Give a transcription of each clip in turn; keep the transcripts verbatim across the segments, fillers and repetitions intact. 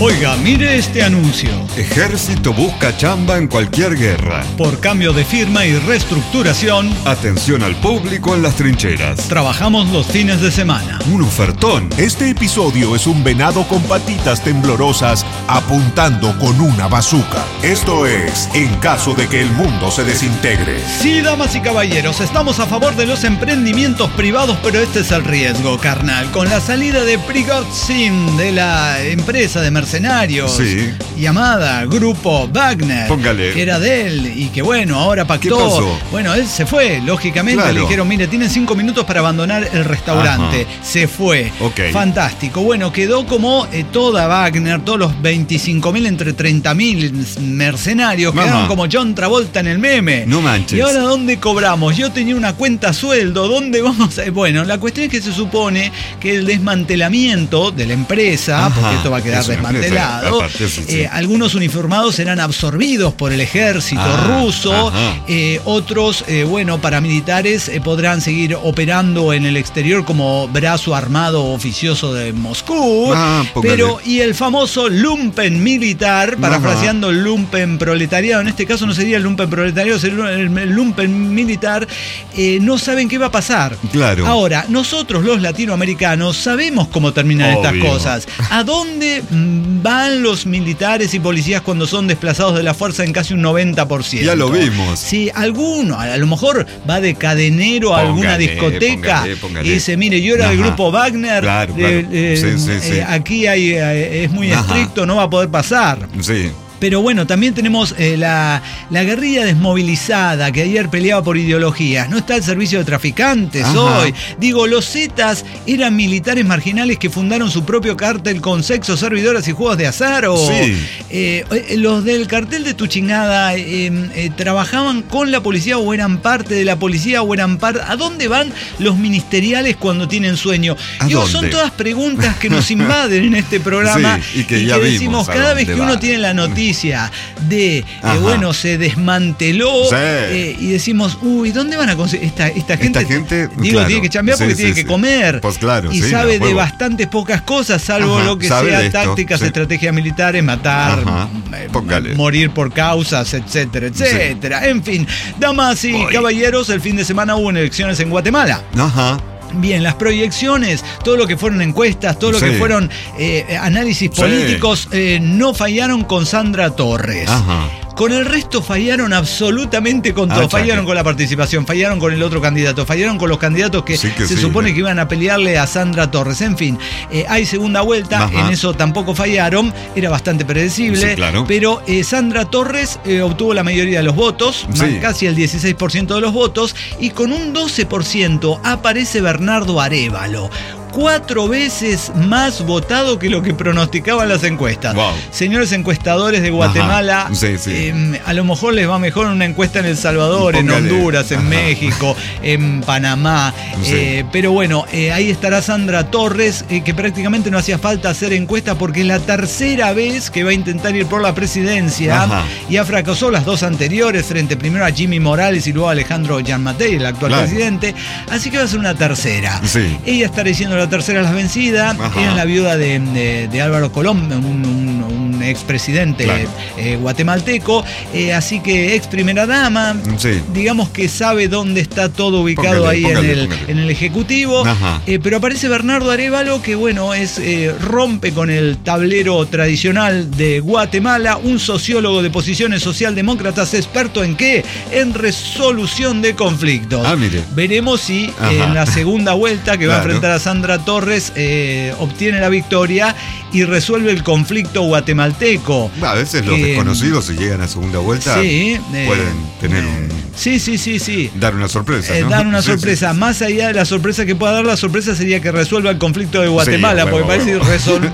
Oiga, mire este anuncio. Ejército busca chamba en cualquier guerra. Por cambio de firma y reestructuración, Atención al público en las trincheras. trabajamos los fines de semana. Un ofertón. Este episodio es un venado con patitas temblorosas apuntando con una bazuca. Esto es En caso de que el mundo se desintegre. Sí, damas y caballeros, estamos a favor de los emprendimientos privados, pero este es el riesgo, carnal. Con la salida de Prigozhin de la empresa de mercenarios Sí. llamada Grupo Wagner, Póngale. que era de él y que bueno, ahora pactó. ¿Qué pasó? Bueno, él se fue, lógicamente. Claro. Le dijeron, mire, tienen cinco minutos para abandonar el restaurante. Ajá. Se fue. Ok. Fantástico. Bueno, quedó como eh, toda Wagner, todos los veinticinco mil entre treinta mil mercenarios, Ajá. quedaron como John Travolta en el meme. No manches. ¿Y ahora dónde cobramos? Yo tenía una cuenta sueldo, ¿dónde vamos a...? Bueno, la cuestión es que se supone que el desmantelamiento de la empresa, Ajá. porque esto va a quedar Es una empresa, desmantelado, aparte, sí, sí. eh, algunos uniformados serán absorbidos por el ejército Ah, ruso, ajá. eh, otros, eh, bueno, paramilitares eh, podrán seguir operando en el exterior como brazo armado oficioso de Moscú, Ah, póngale. pero y el famoso lumpen militar, parafraseando el lumpen proletariado, en este caso no sería el lumpen proletariado, sería el, el lumpen militar, eh, no saben qué va a pasar. Claro. Ahora, nosotros los latinoamericanos sabemos cómo terminan estas Obvio. cosas. ¿A dónde mm, van los militares y policías cuando son desplazados de la fuerza en casi un noventa por ciento? Ya lo vimos. Sí, alguno, a lo mejor va de cadenero a alguna Póngale, discoteca póngale, póngale. y dice, mire, yo era del Ajá. grupo Wagner, Claro, eh, claro. eh, Sí, sí, sí. eh, aquí hay, eh, es muy Ajá. estricto, no va a poder pasar. Sí. Pero bueno, también tenemos eh, la, la guerrilla desmovilizada que ayer peleaba por ideologías. No está el servicio de traficantes Ajá. hoy. Digo, los Zetas eran militares marginales que fundaron su propio cártel con sexo, servidoras y juegos de azar. O, Sí. eh, eh, los del cartel de tu chingada eh, eh, trabajaban con la policía o eran parte de la policía o eran parte... ¿A dónde van los ministeriales cuando tienen sueño? ¿A Digo, dónde? son todas preguntas que nos invaden en este programa. Sí, y que ya vimos decimos, a cada vez dónde que uno van. tiene la noticia de, eh, Ajá. bueno, se desmanteló Sí. eh, y decimos, uy, ¿dónde van a conseguir esta, esta gente? Esta gente, digo, claro. tiene que chambear porque Sí, tiene sí, que sí. comer. Pues claro, y sí, sabe a de huevo. bastantes pocas cosas, salvo Ajá, lo que sabe sea de esto, tácticas, sí. estrategias militares, matar, Ajá, eh, póngale. morir por causas, etcétera, etcétera. En fin, damas y Voy. caballeros, el fin de semana hubo elecciones en Guatemala. Ajá. Bien, las proyecciones, todo lo que fueron encuestas, todo lo Sí. que fueron eh, análisis Sí. políticos, eh, no fallaron con Sandra Torres. Ajá. Con el resto fallaron absolutamente con todo. Ah, fallaron chaque. con la participación, fallaron con el otro candidato, fallaron con los candidatos que, Sí que se sí, supone ¿no? que iban a pelearle a Sandra Torres. En fin, eh, hay segunda vuelta, Ajá. en eso tampoco fallaron, era bastante predecible. Sí, claro. Pero eh, Sandra Torres eh, obtuvo la mayoría de los votos, Sí. más casi el dieciséis por ciento de los votos, y con un doce por ciento aparece Bernardo Arévalo. Cuatro veces más votado que lo que pronosticaban las encuestas. Wow. Señores encuestadores de Guatemala, Ajá. Sí, sí. eh, a lo mejor les va mejor una encuesta en El Salvador, en Póngale. Honduras, en Ajá. México, en Panamá. Sí. Eh, pero bueno, eh, ahí estará Sandra Torres, eh, que prácticamente no hacía falta hacer encuesta porque es la tercera vez que va a intentar ir por la presidencia. Ajá. Y ha fracasado las dos anteriores, frente primero a Jimmy Morales y luego a Alejandro Gianmattei, el actual Claro. presidente. Así que va a ser una tercera. Sí. Ella estará diciendo la tercera es la vencida. Ajá. Ella es la viuda de, de- de Álvaro Colón, un, un, un expresidente Claro. eh, guatemalteco. Eh, así que ex primera dama. Sí. Digamos que sabe dónde está todo ubicado Póngale, ahí póngale, en, el, póngale. en el Ejecutivo. Ajá. Eh, pero aparece Bernardo Arévalo, que bueno, es eh, rompe con el tablero tradicional de Guatemala, un sociólogo de posiciones socialdemócratas, experto en qué? En resolución de conflictos. Ah, mire. Veremos si eh, Ajá. en la segunda vuelta que va a Claro. enfrentar a Sandra Torres eh, obtiene la victoria y resuelve el conflicto guatemalteco. A veces los Que- desconocidos, si llegan a segunda vuelta, Sí, eh, pueden tener eh, un. Sí, sí, sí, sí. dar una sorpresa. Eh, ¿no? dar una Sí, sí, sorpresa. sí. Más allá de la sorpresa que pueda dar, la sorpresa sería que resuelva el conflicto de Guatemala, Sí, porque huevo, parece huevo.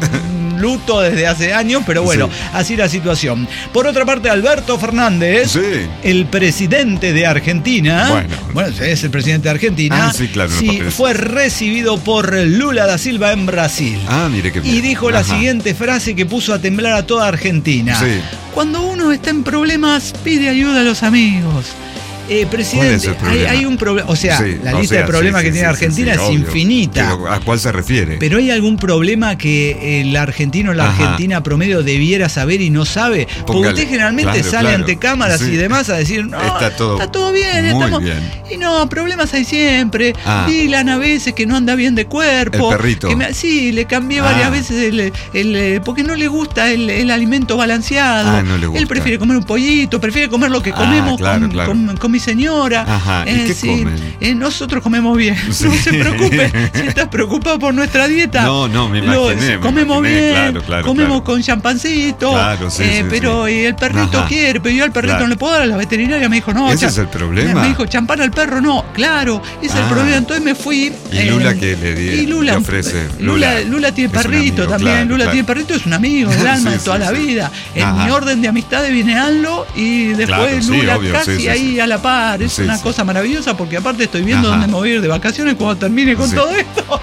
resoluto desde hace años, pero bueno, Sí. así la situación. Por otra parte, Alberto Fernández, Sí. el presidente de Argentina, Bueno. bueno, es el presidente de Argentina, Ah, sí, claro, en los sí, papeles. fue recibido por Lula da Silva en Brasil. Ah, mire qué bien. Y dijo la Ajá. siguiente frase que puso a temblar a toda Argentina. Sí. Cuando uno está en problemas, pide ayuda a los amigos. Eh, presidente, hay, hay un problema, o sea, sí, la o lista sea, de problemas sí, que sí, tiene sí, Argentina sí, es obvio. infinita. Pero, ¿a cuál se refiere? Pero hay algún problema que el argentino o la Ajá. argentina promedio debiera saber y no sabe. Porque Póngale. usted generalmente Claro, sale claro. ante cámaras Sí. y demás a decir, no, Está todo está todo bien, muy estamos bien. Y no, problemas hay siempre. Ah. Dylan a veces que no anda bien de cuerpo. El perrito. Que me- sí, le cambié Ah. varias veces el, el, el- porque no le gusta el, el alimento balanceado. Ah, no le gusta. Él prefiere comer un pollito, prefiere comer lo que Ah, comemos claro, con, claro. con- con mi señora. Ajá, ¿y qué comen? eh, nosotros comemos bien. Sí. No se preocupe. Si estás preocupado por nuestra dieta. No, no, me lo- imaginé, me comemos imaginé, bien. claro, claro, comemos claro. con champancito. Claro, sí, eh, sí, pero sí. y el perrito Ajá. quiere, pero yo al perrito Claro. no le puedo dar a la veterinaria. Me dijo, no. ¿Ese cha- es el problema? Me dijo, champán al perro, no. Claro, ese es el Ah. problema. Entonces me fui. ¿Y Lula qué le di- y Lula, le ofrece? Lula, Lula Lula tiene es un perrito amigo, también. claro, Lula claro. tiene perrito, es un amigo del alma Sí, de toda sí, la sí. vida. En Ajá. mi orden de amistades viene Anlo y después Claro, sí, Lula obvio, casi sí, sí, ahí sí. a la par. Es Sí, una sí. cosa maravillosa porque aparte estoy viendo Ajá. dónde me voy a ir de vacaciones cuando termine con Sí. todo esto.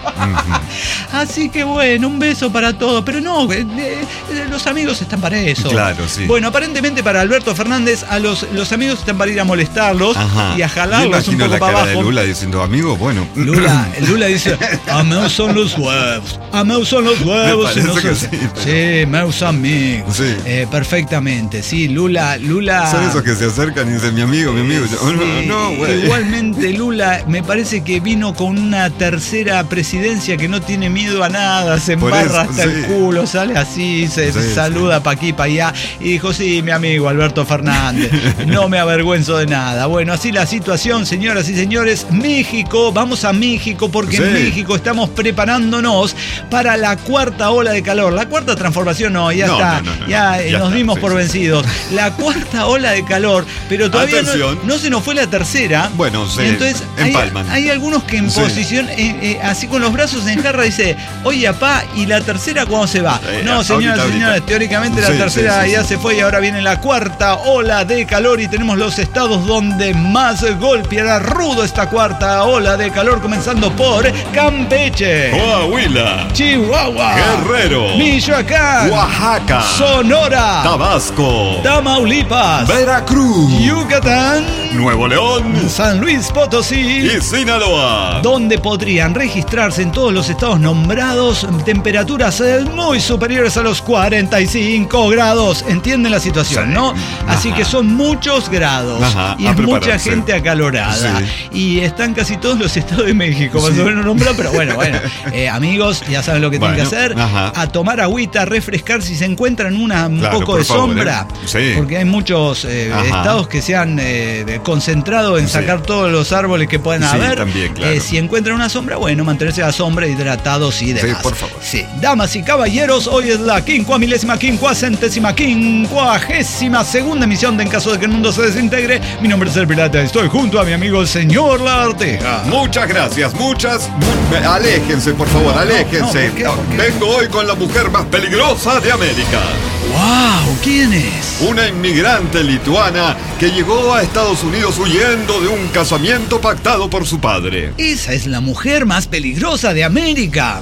Así que bueno, un beso para todos. Pero no, eh, eh, los amigos están para eso. Claro, sí. Bueno, aparentemente para Alberto Fernández, a los, los amigos están para ir a molestarlos Ajá. y a Yo jalarlos un imagino poco la para cara abajo. de Lula diciendo, amigo, bueno. Lula, Lula dice, a meu son los huevos, a meu son los huevos. Me y no parece sé- que sí, sí, meus amigos. Sí. Eh, perfectamente, sí, Lula, Lula. Son esos que se acercan y dicen, mi amigo, mi amigo. Yo, no, Sí, no, güey. igualmente Lula me parece que vino con una tercera presidencia que no tiene miedo a nada, se Por embarra eso, hasta sí. el culo, sale así, se Sí, saluda pa' aquí, pa' allá y dijo, sí, mi amigo Alberto Fernández, no me avergüenzo de nada. Bueno, así la situación, señoras y señores. México, vamos a México porque Sí. en México estamos preparándonos para la cuarta ola de calor. La cuarta transformación no, ya No, está, no, no, no, ya, no. eh, Ya nos está, dimos sí, por sí. vencidos. La cuarta ola de calor, pero todavía no, Atención. no se nos fue la tercera. Bueno, se Y entonces hay, empalman. hay algunos que en Sí. posición, eh, eh, así con los brazos en jarra, dice, oye, apá, ¿y la tercera cuándo se va? Eh, no, señoras ahorita, y señores, ahorita. teóricamente Sí, la tercera sí, sí, ya sí. se fue y ahora viene la cuarta ola de calor y tenemos los estados donde más golpeará rudo esta cuarta ola de calor, comenzando por Campeche, Coahuila, Chihuahua, Guerrero, Michoacán, Oaxaca, Sonora, Tabasco, Tamaulipas, Veracruz, Yucatán, Nuevo León San Luis Potosí, y Sinaloa. donde podrían registrarse en todos los estados nombrados temperaturas eh, muy superiores a los cuarenta y cinco grados. ¿Entienden la situación, Sí. no? Así Ajá. que son muchos grados Ajá, y a es mucha prepararse. gente acalorada. Sí. Y están casi todos los estados de México, más Sí. o menos nombrados, pero bueno, bueno. Eh, amigos, ya saben lo que Bueno, tienen que hacer. ajá. A tomar agüita, refrescar si se encuentran una, un Claro, poco por de favor, sombra. ¿eh? Sí. Porque hay muchos eh, Ajá. estados que se han eh, de- concentrado en Sí. sacar todos los árboles que puedan Sí, haber. también, claro. Eh, si encuentran una sombra, bueno, mantenerse a la sombra, hidratados y demás. por favor. Sí, damas y caballeros, hoy es la quincuagésima milésima, quincuagésima, quincuagésima segunda emisión de En Caso de que el Mundo se Desintegre. Mi nombre es El Pirata, estoy junto a mi amigo el señor La Arteja. Muchas gracias, muchas. mu- aléjense, por favor, No, no, aléjense. no, ¿por qué? ¿Por qué? Vengo hoy con la mujer más peligrosa de América. ¡Wow! ¿Quién es? Una inmigrante lituana que llegó a Estados Unidos huyendo de un casamiento pactado por su padre. Esa es la mujer más peligrosa de América.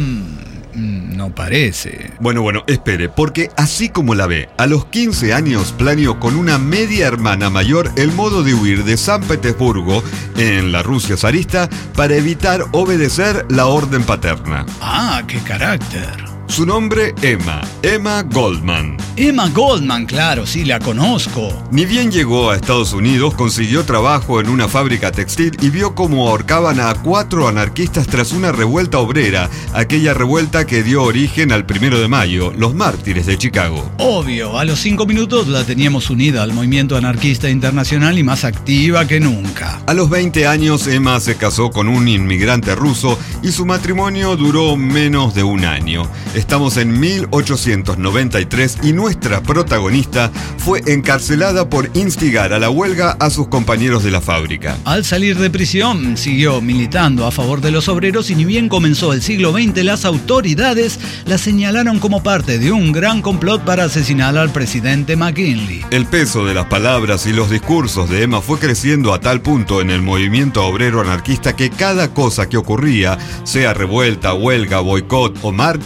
Mm, mm, no parece. Bueno, bueno, espere, porque así como la ve, a los quince años planeó con una media hermana mayor el modo de huir de San Petersburgo, en la Rusia zarista, para evitar obedecer la orden paterna. Ah, qué carácter. Su nombre, Emma, Emma Goldman. Emma Goldman, claro, sí, la conozco. Ni bien llegó a Estados Unidos, consiguió trabajo en una fábrica textil y vio cómo ahorcaban a cuatro anarquistas tras una revuelta obrera, aquella revuelta que dio origen al primero de mayo, los mártires de Chicago. Obvio, a los cinco minutos la teníamos unida al movimiento anarquista internacional y más activa que nunca. A los veinte años, Emma se casó con un inmigrante ruso y su matrimonio duró menos de un año. Estamos en mil ochocientos noventa y tres y nuestra protagonista fue encarcelada por instigar a la huelga a sus compañeros de la fábrica. Al salir de prisión, siguió militando a favor de los obreros y ni bien comenzó el siglo veinte, las autoridades la señalaron como parte de un gran complot para asesinar al presidente McKinley. El peso de las palabras y los discursos de Emma fue creciendo a tal punto en el movimiento obrero anarquista que cada cosa que ocurría, sea revuelta, huelga, boicot o marcha,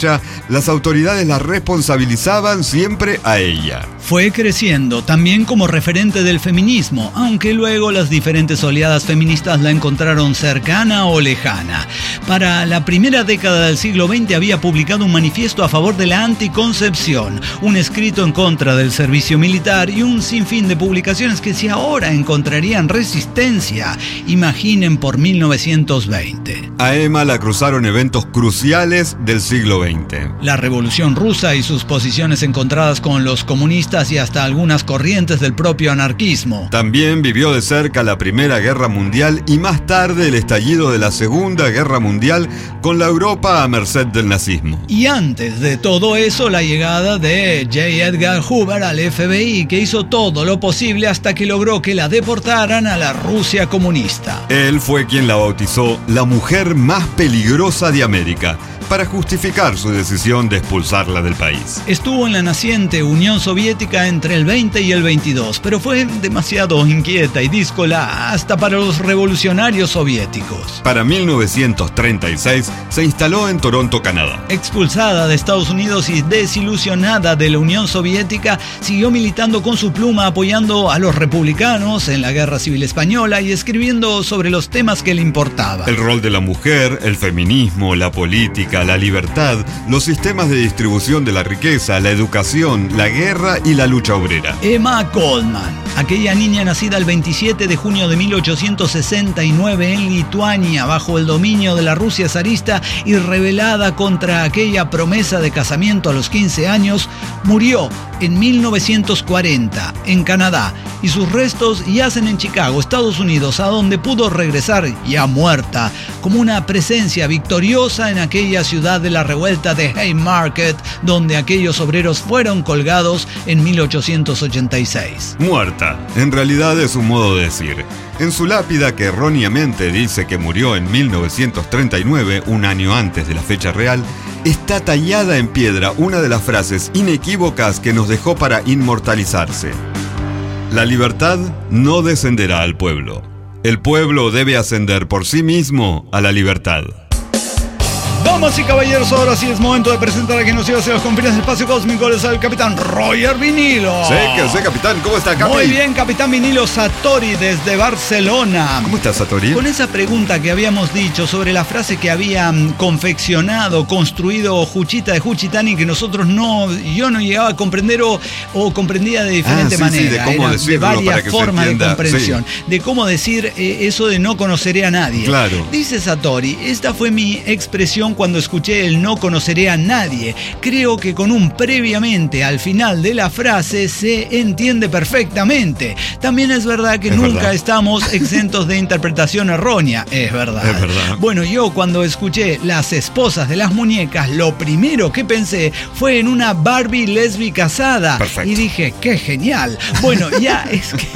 las autoridades la responsabilizaban siempre a ella. Fue creciendo también como referente del feminismo, aunque luego las diferentes oleadas feministas la encontraron cercana o lejana. Para la primera década del siglo veinte había publicado un manifiesto a favor de la anticoncepción, un escrito en contra del servicio militar y un sinfín de publicaciones que si ahora encontrarían resistencia, imaginen por mil novecientos veinte. A Emma la cruzaron eventos cruciales del siglo veinte. La Revolución Rusa y sus posiciones encontradas con los comunistas y hasta algunas corrientes del propio anarquismo. También vivió de cerca la Primera Guerra Mundial y más tarde el estallido de la Segunda Guerra Mundial con la Europa a merced del nazismo. Y antes de todo eso, la llegada de J. Edgar Hoover al F B I, que hizo todo lo posible hasta que logró que la deportaran a la Rusia comunista. Él fue quien la bautizó la mujer más peligrosa de América, para justificar su decisión de expulsarla del país. Estuvo en la naciente Unión Soviética entre el veinte y el veintidós, pero fue demasiado inquieta y díscola hasta para los revolucionarios soviéticos. Para mil novecientos treinta y seis se instaló en Toronto, Canadá. Expulsada de Estados Unidos y desilusionada de la Unión Soviética, siguió militando con su pluma, apoyando a los republicanos en la Guerra Civil Española y escribiendo sobre los temas que le importaban. El rol de la mujer, el feminismo, la política, la libertad, los sistemas de distribución de la riqueza, la educación, la guerra y la lucha obrera. Emma Goldman, aquella niña nacida el veintisiete de junio de mil ochocientos sesenta y nueve en Lituania, bajo el dominio de la Rusia zarista y rebelada contra aquella promesa de casamiento a los quince años, murió en mil novecientos cuarenta en Canadá y sus restos yacen en Chicago, Estados Unidos, a donde pudo regresar ya muerta, como una presencia victoriosa en aquella ciudad de la revuelta de Haymarket, donde aquellos obreros fueron colgados en mil ochocientos ochenta y seis. Muerta, en realidad es un modo de decir. En su lápida, que erróneamente dice que murió en mil novecientos treinta y nueve, un año antes de la fecha real, está tallada en piedra una de las frases inequívocas que nos dejó para inmortalizarse. La libertad no descenderá al pueblo. El pueblo debe ascender por sí mismo a la libertad. Damas y caballeros, ahora sí es momento de presentar a quien nos lleva hacia los confines del espacio cósmico. Les habla el capitán Roger Vinilo. Sí, que sé, capitán. ¿Cómo está, Capi? Muy bien, capitán Vinilo. Satori desde Barcelona. ¿Cómo estás, Satori? Con esa pregunta que habíamos dicho sobre la frase que había confeccionado, construido Juchita de Juchitani, que nosotros no, yo no llegaba a comprender o, o comprendía de diferente ah, sí, manera. Sí, de cómo Era decirlo, de varias formas de comprensión. Sí. De cómo decir eh, eso de no conoceré a nadie. Claro. Dice Satori, esta fue mi expresión cuando escuché el no conoceré a nadie. Creo que con un previamente al final de la frase se entiende perfectamente. También es verdad que es nunca verdad. estamos exentos de interpretación errónea. Es verdad. Es verdad. Bueno, yo cuando escuché Las esposas de las muñecas, lo primero que pensé fue en una Barbie lesbi casada. Perfecto. Y dije, qué genial. Bueno, ya es que,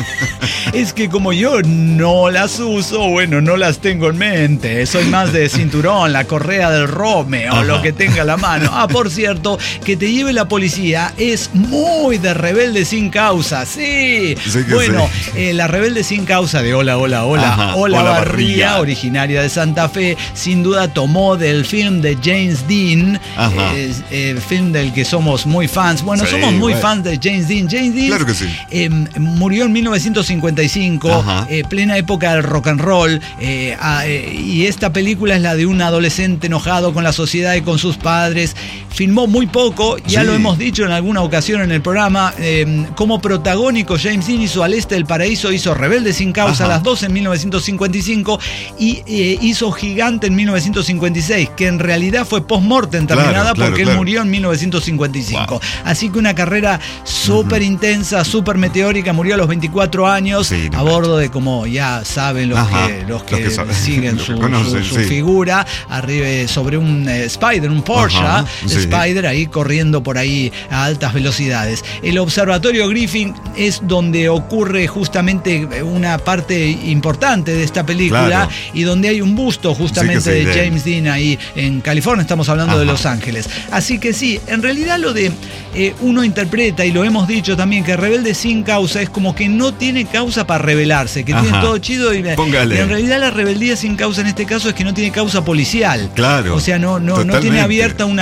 es que como yo no las uso, bueno, no las tengo en mente. Soy más de cinturón, la correa del Romeo, o lo que tenga a la mano. Ah, por cierto, que te lleve la policía es muy de Rebelde sin causa. Sí. Sí que bueno, sí. eh, la Rebelde sin causa de Hola, Hola, Hola, Ajá, Hola, Hola Barría, Barría, originaria de Santa Fe, sin duda tomó del film de James Dean, Ajá. eh, eh, film del que somos muy fans. Bueno, Sí, somos muy bueno. fans de James Dean. James Dean Claro que sí. eh, murió en mil novecientos cincuenta y cinco, eh, plena época del rock and roll, eh, ah, eh, y esta película es la de un adolescente enojado con la sociedad y con sus padres. Filmó muy poco, ya Sí. lo hemos dicho en alguna ocasión en el programa, eh, como protagónico James Dean hizo Al Este del Paraíso, hizo Rebelde sin causa, Ajá. las dos en mil novecientos cincuenta y cinco, y eh, hizo Gigante en mil novecientos cincuenta y seis, que en realidad fue post-mortem terminada, Claro, claro, porque claro. él murió en mil novecientos cincuenta y cinco. Wow. Así que una carrera súper intensa, súper meteórica, murió a los veinticuatro años, Sí, no a bordo de, como ya saben los Ajá, que, los que, los que saben, siguen los su, que conocen, su- su sí. figura, arriba eh, sobre un eh, Spider, un Porsche, Ajá, sí. Spider ahí corriendo por ahí a altas velocidades. El observatorio Griffin es donde ocurre justamente una parte importante de esta película, Claro. y donde hay un busto justamente Sí que sí, de de él. James Dean ahí en California, estamos hablando de Ajá. Los Ángeles. Así que sí, en realidad lo de eh, uno interpreta, y lo hemos dicho también, que Rebelde sin causa es como que no tiene causa para rebelarse, que Ajá. tiene todo chido y, Póngale. y en realidad la rebeldía sin causa en este caso es que no tiene causa policial. Claro, O sea, no, no, no tiene totalmente. abierta una causa Sí que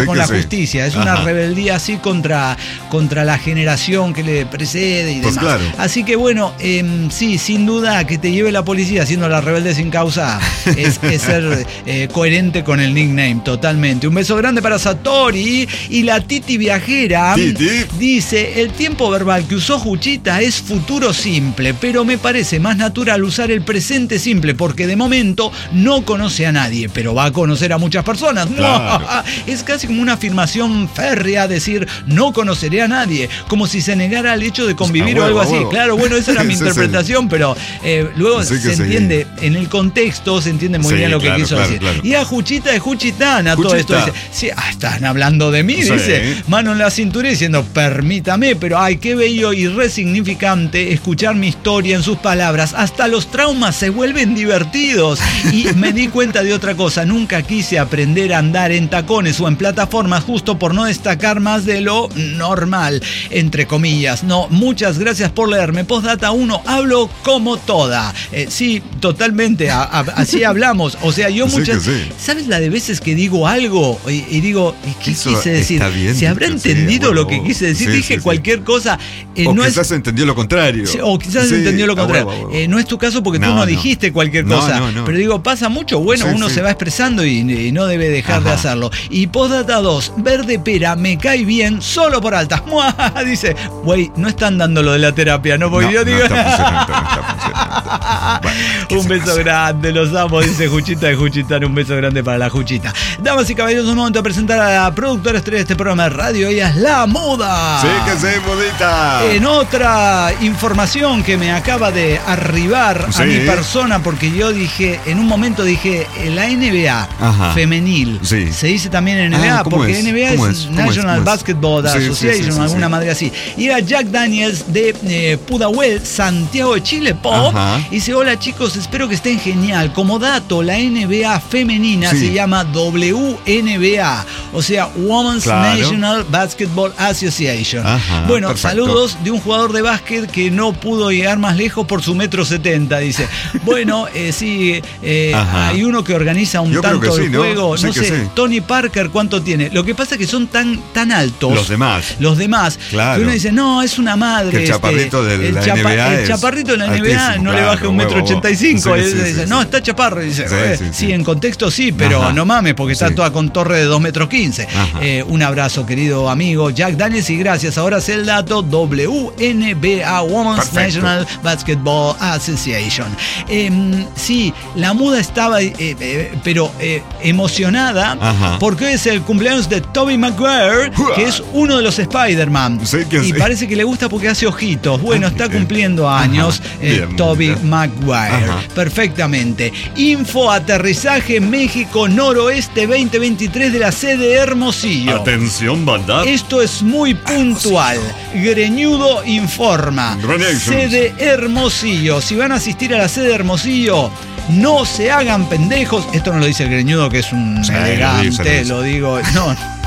con que la sí. justicia. Es Ajá. una rebeldía así contra, contra la generación que le precede y Pues demás. claro. Así que bueno, eh, sí, sin duda que te lleve la policía haciendo la rebelde sin causa es, es ser eh, coherente con el nickname, totalmente. Un beso grande para Satori. Y la Titi Viajera Titi. dice: el tiempo verbal que usó Juchita es futuro simple, pero me parece más natural usar el presente simple porque de momento no conoce a nadie, pero va a conocer a muchas personas. Claro. Es casi como una afirmación férrea decir no conoceré a nadie, como si se negara al hecho de convivir Ah, o algo huevo, así. huevo. Claro, bueno, esa era mi Ese es interpretación, el... pero eh, luego Sí se que sí. entiende, en el contexto se entiende muy Sí, bien lo claro, que quiso claro, decir. claro. Y a Juchita de Juchitana todo esto Juchita. dice, sí, ah, están hablando de mí, Sí. dice, mano en la cintura diciendo, permítame, pero ay, qué bello y resignificante escuchar mi historia en sus palabras. Hasta los traumas se vuelven divertidos. Y me di cuenta de otra cosa, nunca quise aprender a andar en tacones o en plataformas justo por no destacar más de lo normal, entre comillas. No, muchas gracias por leerme. Postdata uno, hablo como toda. Eh, sí, totalmente, a, a, así hablamos. O sea, yo Sí muchas... que sí. ¿Sabes la de veces que digo algo y, y digo, ¿qué Eso quise decir? está bien ¿Se habrá dicho, sí, entendido bueno, lo que quise decir? sí, Dije sí, sí. cualquier cosa. Eh, o no quizás es, entendió lo contrario. Sí, o quizás Sí, entendió lo a contrario. huevo, a huevo. Eh, no es tu caso porque tú No, no no. dijiste cualquier No, cosa. no, no. Pero digo, pasa mucho. Bueno, Sí, uno sí. se va expresando y, y no debe dejar de Ajá. hacerlo. Y postdata dos, verde pera, me cae bien solo por altas. ¡Mua! Dice, güey, no están dando lo de la terapia, ¿no? Porque No, yo no digo... está funcionando, no está funcionando. Bueno, ¿qué un se beso hace? grande, los amo, dice Juchita de Juchitán. Un beso grande para la Juchita. Damas y caballeros, un momento de presentar a la productora estrella de este programa de radio. Ella es La Moda. Sí, que sí, modita. En otra información que me acaba de arribar Sí. a mi persona, porque yo dije, en un momento dije, eh, la N B A Ajá. femenil, Sí. se dice también N B A, Ah, ¿cómo porque es? N B A ¿Cómo es, es? ¿Cómo es? National ¿Cómo es? Basketball Sí, sí, Association, sí, sí, alguna sí. madre así. Y era Jack Daniels de eh, Pudahuel, Santiago de Chile, Pop. Ajá. Y dice, hola chicos, espero que estén genial. Como dato, la N B A femenina Sí. se llama W N B A, o sea, Women's Claro. National Basketball Association. Ajá, bueno, perfecto. saludos de un jugador de básquet que no pudo llegar más lejos por su metro setenta, dice. Bueno, eh, sí, eh, Ajá. hay uno que organiza un Yo creo tanto que el sí, ¿no? juego, Sí no que sé, sí. Tony Parker, ¿cuánto tiene? Lo que pasa es que son tan, tan altos. Los demás. Los demás. Claro. Que uno dice, no, es una madre. Que el este, chaparrito de el la chapa- N B A El es chaparrito de la N B A altísimo, no le claro, baja un metro huevo. ochenta y cinco. Sí, Él sí, dice, sí, no, sí. está chaparro. Y dice, Sí, "Eh, sí, sí, sí. en contexto sí, pero Ajá. no mames, porque está Sí. toda con torre de dos metros quince. Ajá. Eh, un abrazo, querido amigo Jack Daniels, y gracias. Ahora sé el dato, W N B A, Women's Perfecto. National Basketball Association. Eh, sí, la muda estaba, eh, eh, pero eh, emocionada, Ajá. porque hoy es el cumpleaños de Tobey Maguire, Uah. que es uno de los Spider-Man. Sí, que y sí. parece que le gusta porque hace ojitos. Bueno, Ah, está bien. cumpliendo Ajá. años eh, Bien, Tobey bien. Maguire. Ajá. Perfectamente. Info aterrizaje México Noroeste veinte veintitrés de la sede Hermosillo. Atención, banda. Esto es muy puntual. Greñudo informa. Grenations. Sede Hermosillo. Si van a asistir a la sede Hermosillo, no se hagan pendejos. Esto no lo dice el Greñudo, que es un Sí, lo elegante, dice, lo dice. lo digo. No.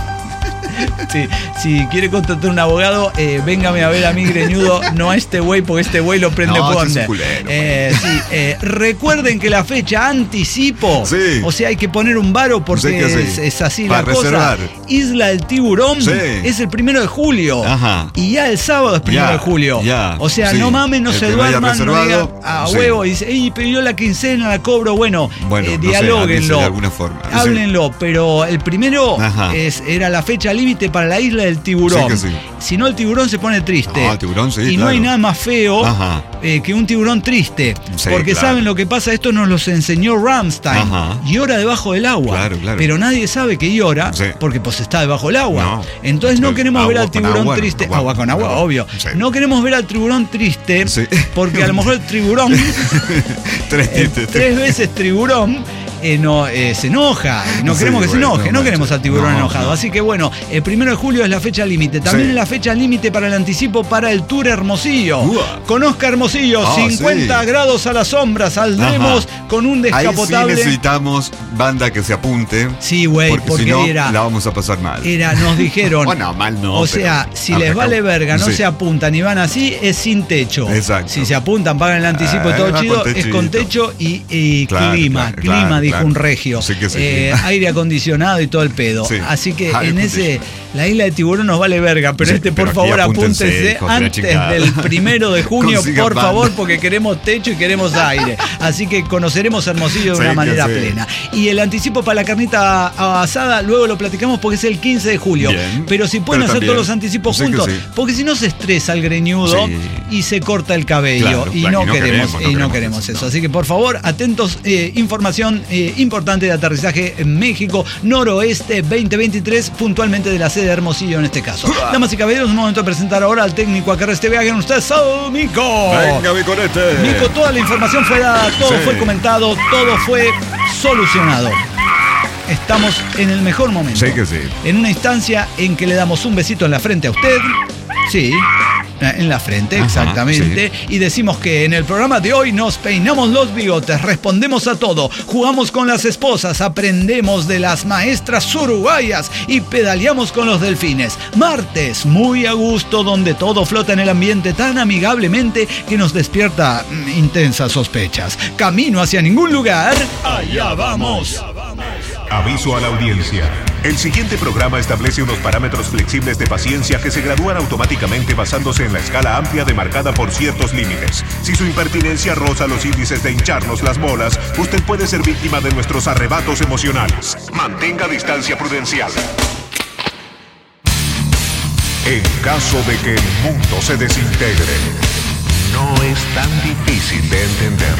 Sí, si quiere contratar un abogado, eh, véngame a ver a mí, Greñudo, no a este güey, porque este güey lo prende No, fuego. ese es un culero, Eh, sí, eh, recuerden que la fecha anticipo, Sí. o sea, hay que poner un varo porque Sí que sí. es, es así Para la cosa. reservar. Isla del Tiburón Sí. es el primero de julio. Ajá. Y ya el sábado es primero Ya, de julio. ya, O sea, sí. no mames, no El se que no haya duerman, no reservado, digan a sí. huevo y dice, ey, pero yo la quincena la cobro. Bueno, Bueno, eh, no sé, dialóguenlo. avísenle de alguna forma. Sí. Háblenlo, pero el primero Ajá. es, era la fecha límite para la Isla del Tiburón. Sí que sí. Si no, el tiburón se pone triste. No, el tiburón sí, Y no claro. hay nada más feo Ajá. eh, que un tiburón triste. Sí, porque claro. saben lo que pasa, esto nos los enseñó Rammstein. Ajá. Llora debajo del agua. Claro, claro. Pero nadie sabe que llora Sí. porque pues está debajo del agua. No. Entonces no Sí, queremos ver agua al con tiburón agua, triste. agua Agua con con agua, agua. obvio. Sí. No queremos ver al tiburón triste Sí. porque a lo mejor el tiburón, Tres, eh, tres, tres veces tiburón, eh, no, eh, se enoja. Y no Sí, queremos que se bueno, enoje. no No queremos manches. al tiburón No, enojado. no. Así que bueno, el primero de julio es la fecha límite. También Sí. es la fecha límite para el anticipo para el Tour Hermosillo. Uah. Conozca Hermosillo, Ah, cincuenta sí. grados a la sombra. Saldremos Ajá. con un Ahí sí descapotable. necesitamos banda que se apunte. Sí, güey, porque, porque si no, era- la vamos a pasar mal. Era, nos dijeron. Bueno, mal no. O pero sea, si al les cabo- vale verga, no Sí. se apuntan y van así, es sin techo. Exacto. Si se apuntan, pagan el anticipo y Eh, todo va chido, con es con techito. techo y, y Claro, clima, claro, clima, claro, dijo claro. un regio. Sí que sí. Eh, aire acondicionado y todo el pedo. Sí. Así que Aire en ese, la isla de Tiburón nos vale verga, pero Sí, este, pero por aquí favor, apúntense, apúntese hijos de la antes chingada. del primero de junio, Consigan por pan. favor, porque queremos techo y queremos aire. Así que conoceremos Hermosillo de Sí, una que manera sí. plena. Y el anticipo para la carnita asada, luego lo platicamos porque es el quince de julio. Bien. Pero si pueden Pero hacer también, todos los anticipos sí que juntos, sí. porque si no se estresa el greñudo Sí. y se corta el cabello. Claro, y, claro, no y no queremos, queremos, no y no queremos queremos eso, eso. no. Así que por favor, atentos, eh, información eh, importante de aterrizaje en México, noroeste veinte veintitrés, puntualmente de la sede de Hermosillo en este caso. Damas y caballeros, es un momento de presentar ahora al técnico a que este viaje en ustedes, ¡oh, Mico! Venga, Miconete. Mico, toda la información fue dada, todo Sí. fue comentado, todo fue solucionado. Estamos en el mejor momento. Sí que sí. En una instancia en que le damos un besito en la frente a usted. Sí, en la frente, Ajá, exactamente. Y decimos que en el programa de hoy nos peinamos los bigotes, respondemos a todo, jugamos con las esposas, aprendemos de las maestras uruguayas y pedaleamos con los delfines. Martes, muy a gusto, donde todo flota en el ambiente tan amigablemente que nos despierta mm, intensas sospechas. Camino hacia ningún lugar. Allá vamos. Aviso a la audiencia. El siguiente programa establece unos parámetros flexibles de paciencia que se gradúan automáticamente basándose en la escala amplia demarcada por ciertos límites. Si su impertinencia roza los índices de hincharnos las bolas, usted puede ser víctima de nuestros arrebatos emocionales. Mantenga distancia prudencial. En caso de que el mundo se desintegre, no es tan difícil de entender.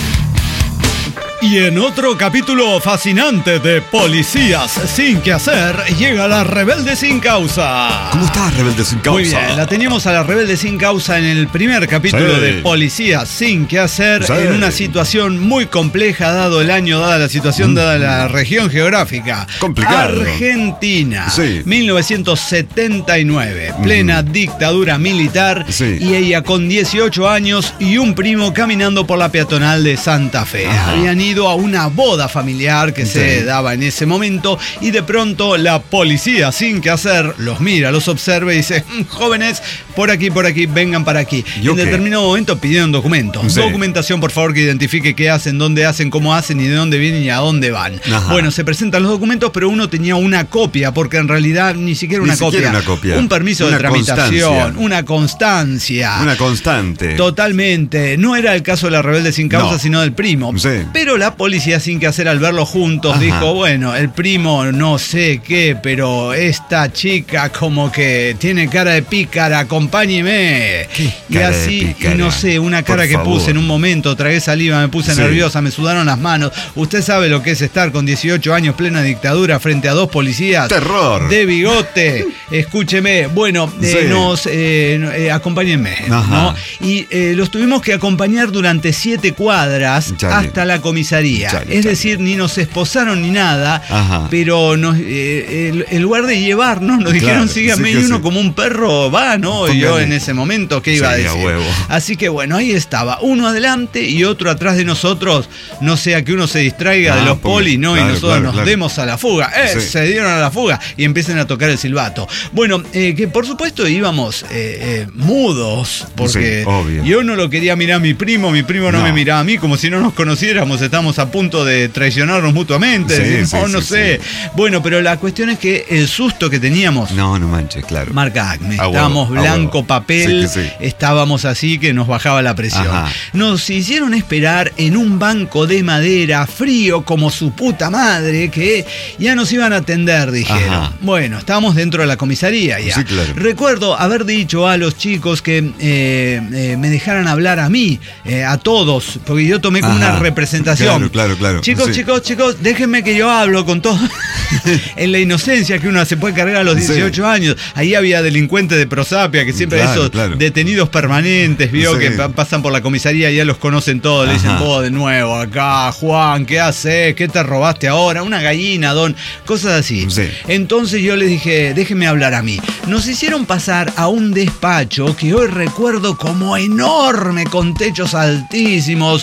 Y en otro capítulo fascinante de Policías sin que hacer, llega la Rebelde sin causa. ¿Cómo estás, Rebelde sin causa? Muy bien, la teníamos a la Rebelde sin causa en el primer capítulo Sí. de Policías sin que hacer, Sí. en una situación muy compleja, dado el año, dada la situación, dada la región geográfica. Complicado. Argentina, Sí. mil novecientos setenta y nueve, plena dictadura militar, Sí. y ella con dieciocho años y un primo caminando por la peatonal de Santa Fe. Ajá. Habían ido a una boda familiar que Sí. se daba en ese momento y de pronto la policía, sin que hacer, los mira, los observa y dice: "Mm, jóvenes, por aquí, por aquí, vengan para aquí". ¿Y En qué? determinado momento pidieron documentos. Sí. Documentación, por favor, que identifique qué hacen, dónde hacen, cómo hacen y de dónde vienen y a dónde van. Ajá. Bueno, se presentan los documentos, pero uno tenía una copia, porque en realidad ni siquiera Ni una, siquiera copia, una copia. un permiso Una de tramitación, constancia. una constancia. Una constante. Totalmente. No era el caso de la Rebelde sin causa, No. sino del primo. Sí. Pero la policía, sin que hacer, al verlos juntos, Ajá. dijo: bueno, el primo no sé qué, pero esta chica como que tiene cara de pícara, acompáñeme. ¿Qué Y cara de así, pícara? y no sé, una cara Por que favor. puse en un momento, tragué saliva, me puse Sí. nerviosa, me sudaron las manos. Usted sabe lo que es estar con dieciocho años, plena dictadura, frente a dos policías. Terror. De bigote. Escúcheme. Bueno, eh, Sí. nos eh, eh, acompáñenme, Ajá. ¿no? Y eh, los tuvimos que acompañar durante siete cuadras Chale. hasta la comisaría. Chale, es chale. decir, ni nos esposaron ni nada, Ajá. pero nos, eh, el, en lugar de llevarnos, nos dijeron: Claro, síganme, sí y que uno sí. como un perro va, ¿no? Y yo Póngale. en ese momento, ¿qué iba Sí, a a decir? huevo. Así que bueno, ahí estaba, uno adelante y otro atrás de nosotros, no sea que uno se distraiga Ah, de los porque- polis, ¿no? claro, y nosotros claro, nos claro. demos a la fuga. ¡Eh! Sí. Se dieron a la fuga y empiecen a tocar el silbato. Bueno, eh, que por supuesto íbamos eh, eh, mudos, porque Sí, obvio. yo no lo quería mirar a mi primo, mi primo no, No. me miraba a mí, como si no nos conociéramos, estamos a punto de traicionarnos mutuamente. Sí, decir, sí, no, sí, no sí. sé. Bueno, pero la cuestión es que el susto que teníamos, No, no manches, claro. marca Acme, A huevo, estábamos a blanco huevo. papel, Sí que sí. estábamos así que nos bajaba la presión. Ajá. Nos hicieron esperar en un banco de madera, frío como su puta madre, que ya nos iban a atender, dijeron. Ajá. Bueno, estábamos dentro de la comisaría ya. Sí, claro. Recuerdo haber dicho a los chicos que eh, eh, me dejaran hablar a mí, eh, a todos, porque yo tomé como Ajá. una representación. Claro, claro, claro. Chicos, Sí. chicos, chicos, déjenme que yo hablo con todo. En la inocencia que uno se puede cargar a los dieciocho Sí. años. Ahí había delincuentes de prosapia, que siempre Claro, esos claro. detenidos permanentes, vio, Sí. que pa- pasan por la comisaría y ya los conocen todos. Le dicen: Ajá. vos de nuevo acá, Juan, ¿qué haces? ¿Qué te robaste ahora? Una gallina, don. Cosas así. Sí. Entonces yo les dije: déjenme hablar a mí. Nos hicieron pasar a un despacho que hoy recuerdo como enorme, con techos altísimos.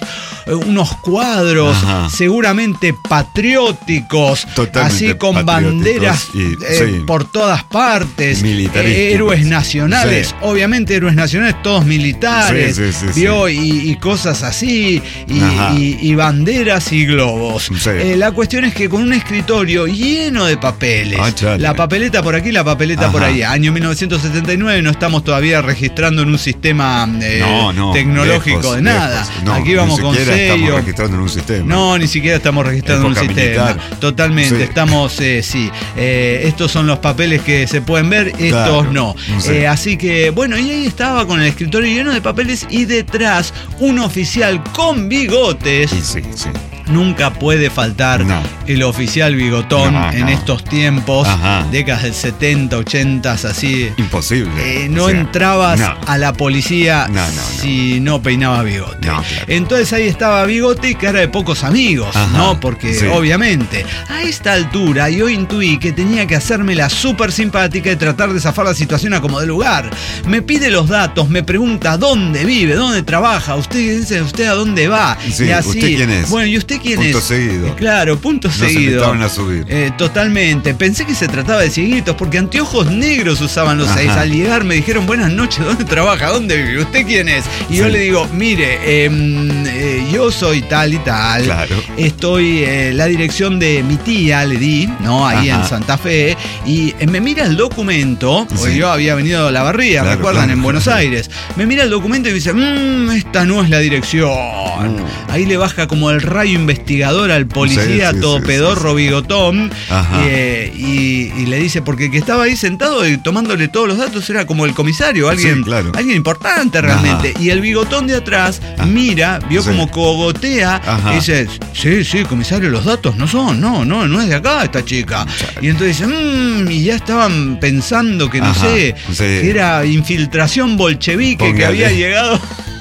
unos cuadros, ajá, seguramente patrióticos, totalmente así con banderas y, eh, sí, por todas partes, eh, héroes nacionales, sí, obviamente héroes nacionales, todos militares, sí, sí, sí, vio, sí. Y, y cosas así, y, y, y banderas y globos. Sí. Eh, la cuestión es que con un escritorio lleno de papeles, ah, la papeleta por aquí, la papeleta, ajá, por ahí. Año mil novecientos setenta y nueve, no estamos todavía registrando en un sistema eh, no, no, tecnológico lejos, de nada. No, aquí vamos con sello. Estamos registrando en un sistema. No, ni siquiera estamos registrando en un sistema. Militar. Totalmente, sí. Estamos, eh, sí. Eh, estos son los papeles que se pueden ver, estos claro, no. Sí. Eh, así que, bueno, y ahí estaba con el escritorio lleno de papeles y detrás un oficial con bigotes. Sí, sí, sí. Nunca puede faltar no. el oficial bigotón no, en no. estos tiempos, ajá, décadas del setenta, ochenta, así. Imposible. Eh, no o sea, entrabas no. a la policía no, no, no. si no peinabas bigote. No, claro. Entonces ahí estaba Bigote y cara de pocos amigos, ajá, ¿no? Porque sí, obviamente a esta altura yo intuí que tenía que hacerme la súper simpática y tratar de zafar la situación a como de lugar. Me pide los datos, me pregunta dónde vive, dónde trabaja, usted dice, usted a dónde va. Sí, y así. ¿usted quién es? Bueno, ¿y usted quién punto es? Seguido. Claro, punto no seguido. Se a subir. Eh, totalmente. Pensé que se trataba de cieguitos porque anteojos negros usaban los seis. Al llegar me dijeron buenas noches, ¿dónde trabaja? ¿Dónde vive? ¿Usted quién es? Y sí, yo le digo, mire, eh, eh, yo soy tal y tal. Claro. Estoy en eh, la dirección de mi tía, le di, ¿no? Ahí, ajá, en Santa Fe. Y eh, me mira el documento, porque sí, yo había venido a La Barría, claro, recuerdan, claro, en Buenos Aires. Me mira el documento y dice, mmm, esta no es la dirección. Mm. Ahí le baja como el rayo investigador al policía, sí, sí, todo sí, pedorro, sí, sí, bigotón, eh, y, y le dice, porque el que estaba ahí sentado y tomándole todos los datos era como el comisario, alguien, sí, claro, alguien importante realmente. Ajá. Y el bigotón de atrás, ajá, mira, vio, sí, como cogotea, ajá, y dice, sí, sí, comisario, los datos no son, no, no, no es de acá esta chica. Y entonces dice, mmm, y ya estaban pensando que, no ajá, sé, sí, que era infiltración bolchevique, póngale, que había llegado.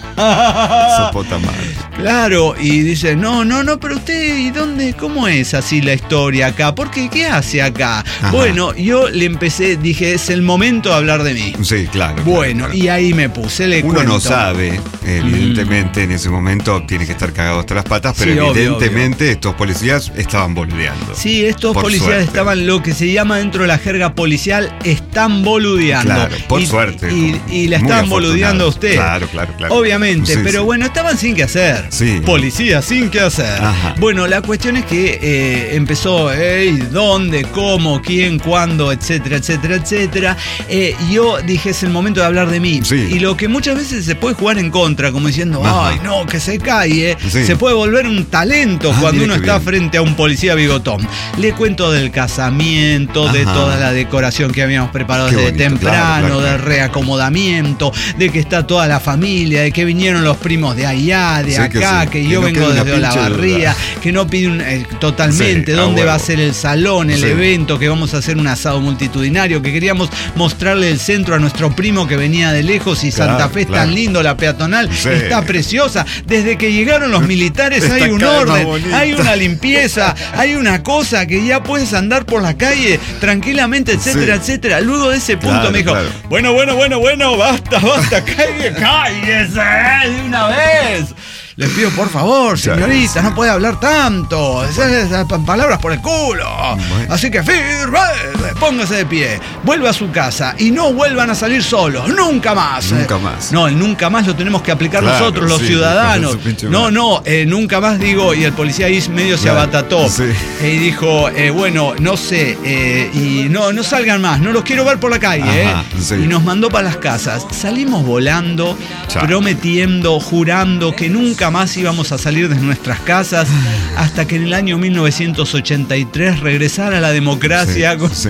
Sopota mal. Claro, y dice, no, no, no, pero usted, ¿y dónde? ¿Cómo es así la historia acá? ¿Por qué? ¿Qué hace acá? Ajá. Bueno, yo le empecé, dije, es el momento de hablar de mí. Sí, claro. Bueno, claro, claro. Y ahí me puse, le Uno cuento. no sabe, evidentemente, mm. en ese momento tiene que estar cagado hasta las patas, pero sí, evidentemente obvio, obvio. estos policías estaban boludeando. Sí, estos por policías suerte. Estaban, lo que se llama dentro de la jerga policial, están boludeando. Claro, por y, suerte. Y, y la estaban boludeando a usted. Claro, claro, claro. Obviamente, sí, pero sí, bueno, estaban sin qué hacer. Sí. Policía sin qué hacer. Ajá. Bueno, la cuestión es que eh, empezó, hey, ¿dónde? ¿Cómo? ¿Quién? ¿Cuándo? Etcétera, etcétera, etcétera. Eh, yo dije, es el momento de hablar de mí. Sí. Y lo que muchas veces se puede jugar en contra, como diciendo, ajá, ay, no, que se cae, sí, se puede volver un talento ah, cuando uno está bien frente a un policía bigotón. Le cuento del casamiento, ajá, de toda la decoración que habíamos preparado qué desde bonito, temprano, claro, claro, del reacomodamiento, de que está toda la familia, de que vinieron los primos de allá, de sí, acá, que, sí, que yo que vengo no desde Olavarría, que no pide un, eh, totalmente sí, dónde va a ser el salón, el sí, evento, que vamos a hacer un asado multitudinario, que queríamos mostrarle el centro a nuestro primo que venía de lejos y claro, Santa Fe es claro, tan lindo, la peatonal sí, está preciosa. Desde que llegaron los militares hay un orden, hay una limpieza, hay una cosa que ya puedes andar por la calle tranquilamente, etcétera, sí, etcétera. Luego de ese punto claro, me dijo, claro, bueno, bueno, bueno, bueno, basta, basta, cállese, cállese de una vez. Les pido por favor, señorita, no puede hablar tanto. Esas, esas palabras por el culo. Bueno. Así que firme, póngase de pie, vuelva a su casa y no vuelvan a salir solos, nunca más. Nunca más. No, el nunca más lo tenemos que aplicar claro, nosotros, los sí, ciudadanos. No, no, eh, nunca más digo, y el policía ahí medio claro, se abatató. Sí. Y dijo, eh, bueno, no sé, eh, y no, no salgan más, no los quiero ver por la calle. Ajá, eh. sí. Y nos mandó para las casas. Salimos volando, chao, prometiendo, jurando que nunca más íbamos a salir de nuestras casas hasta que en el año mil novecientos ochenta y tres regresara la democracia. Sí, sí.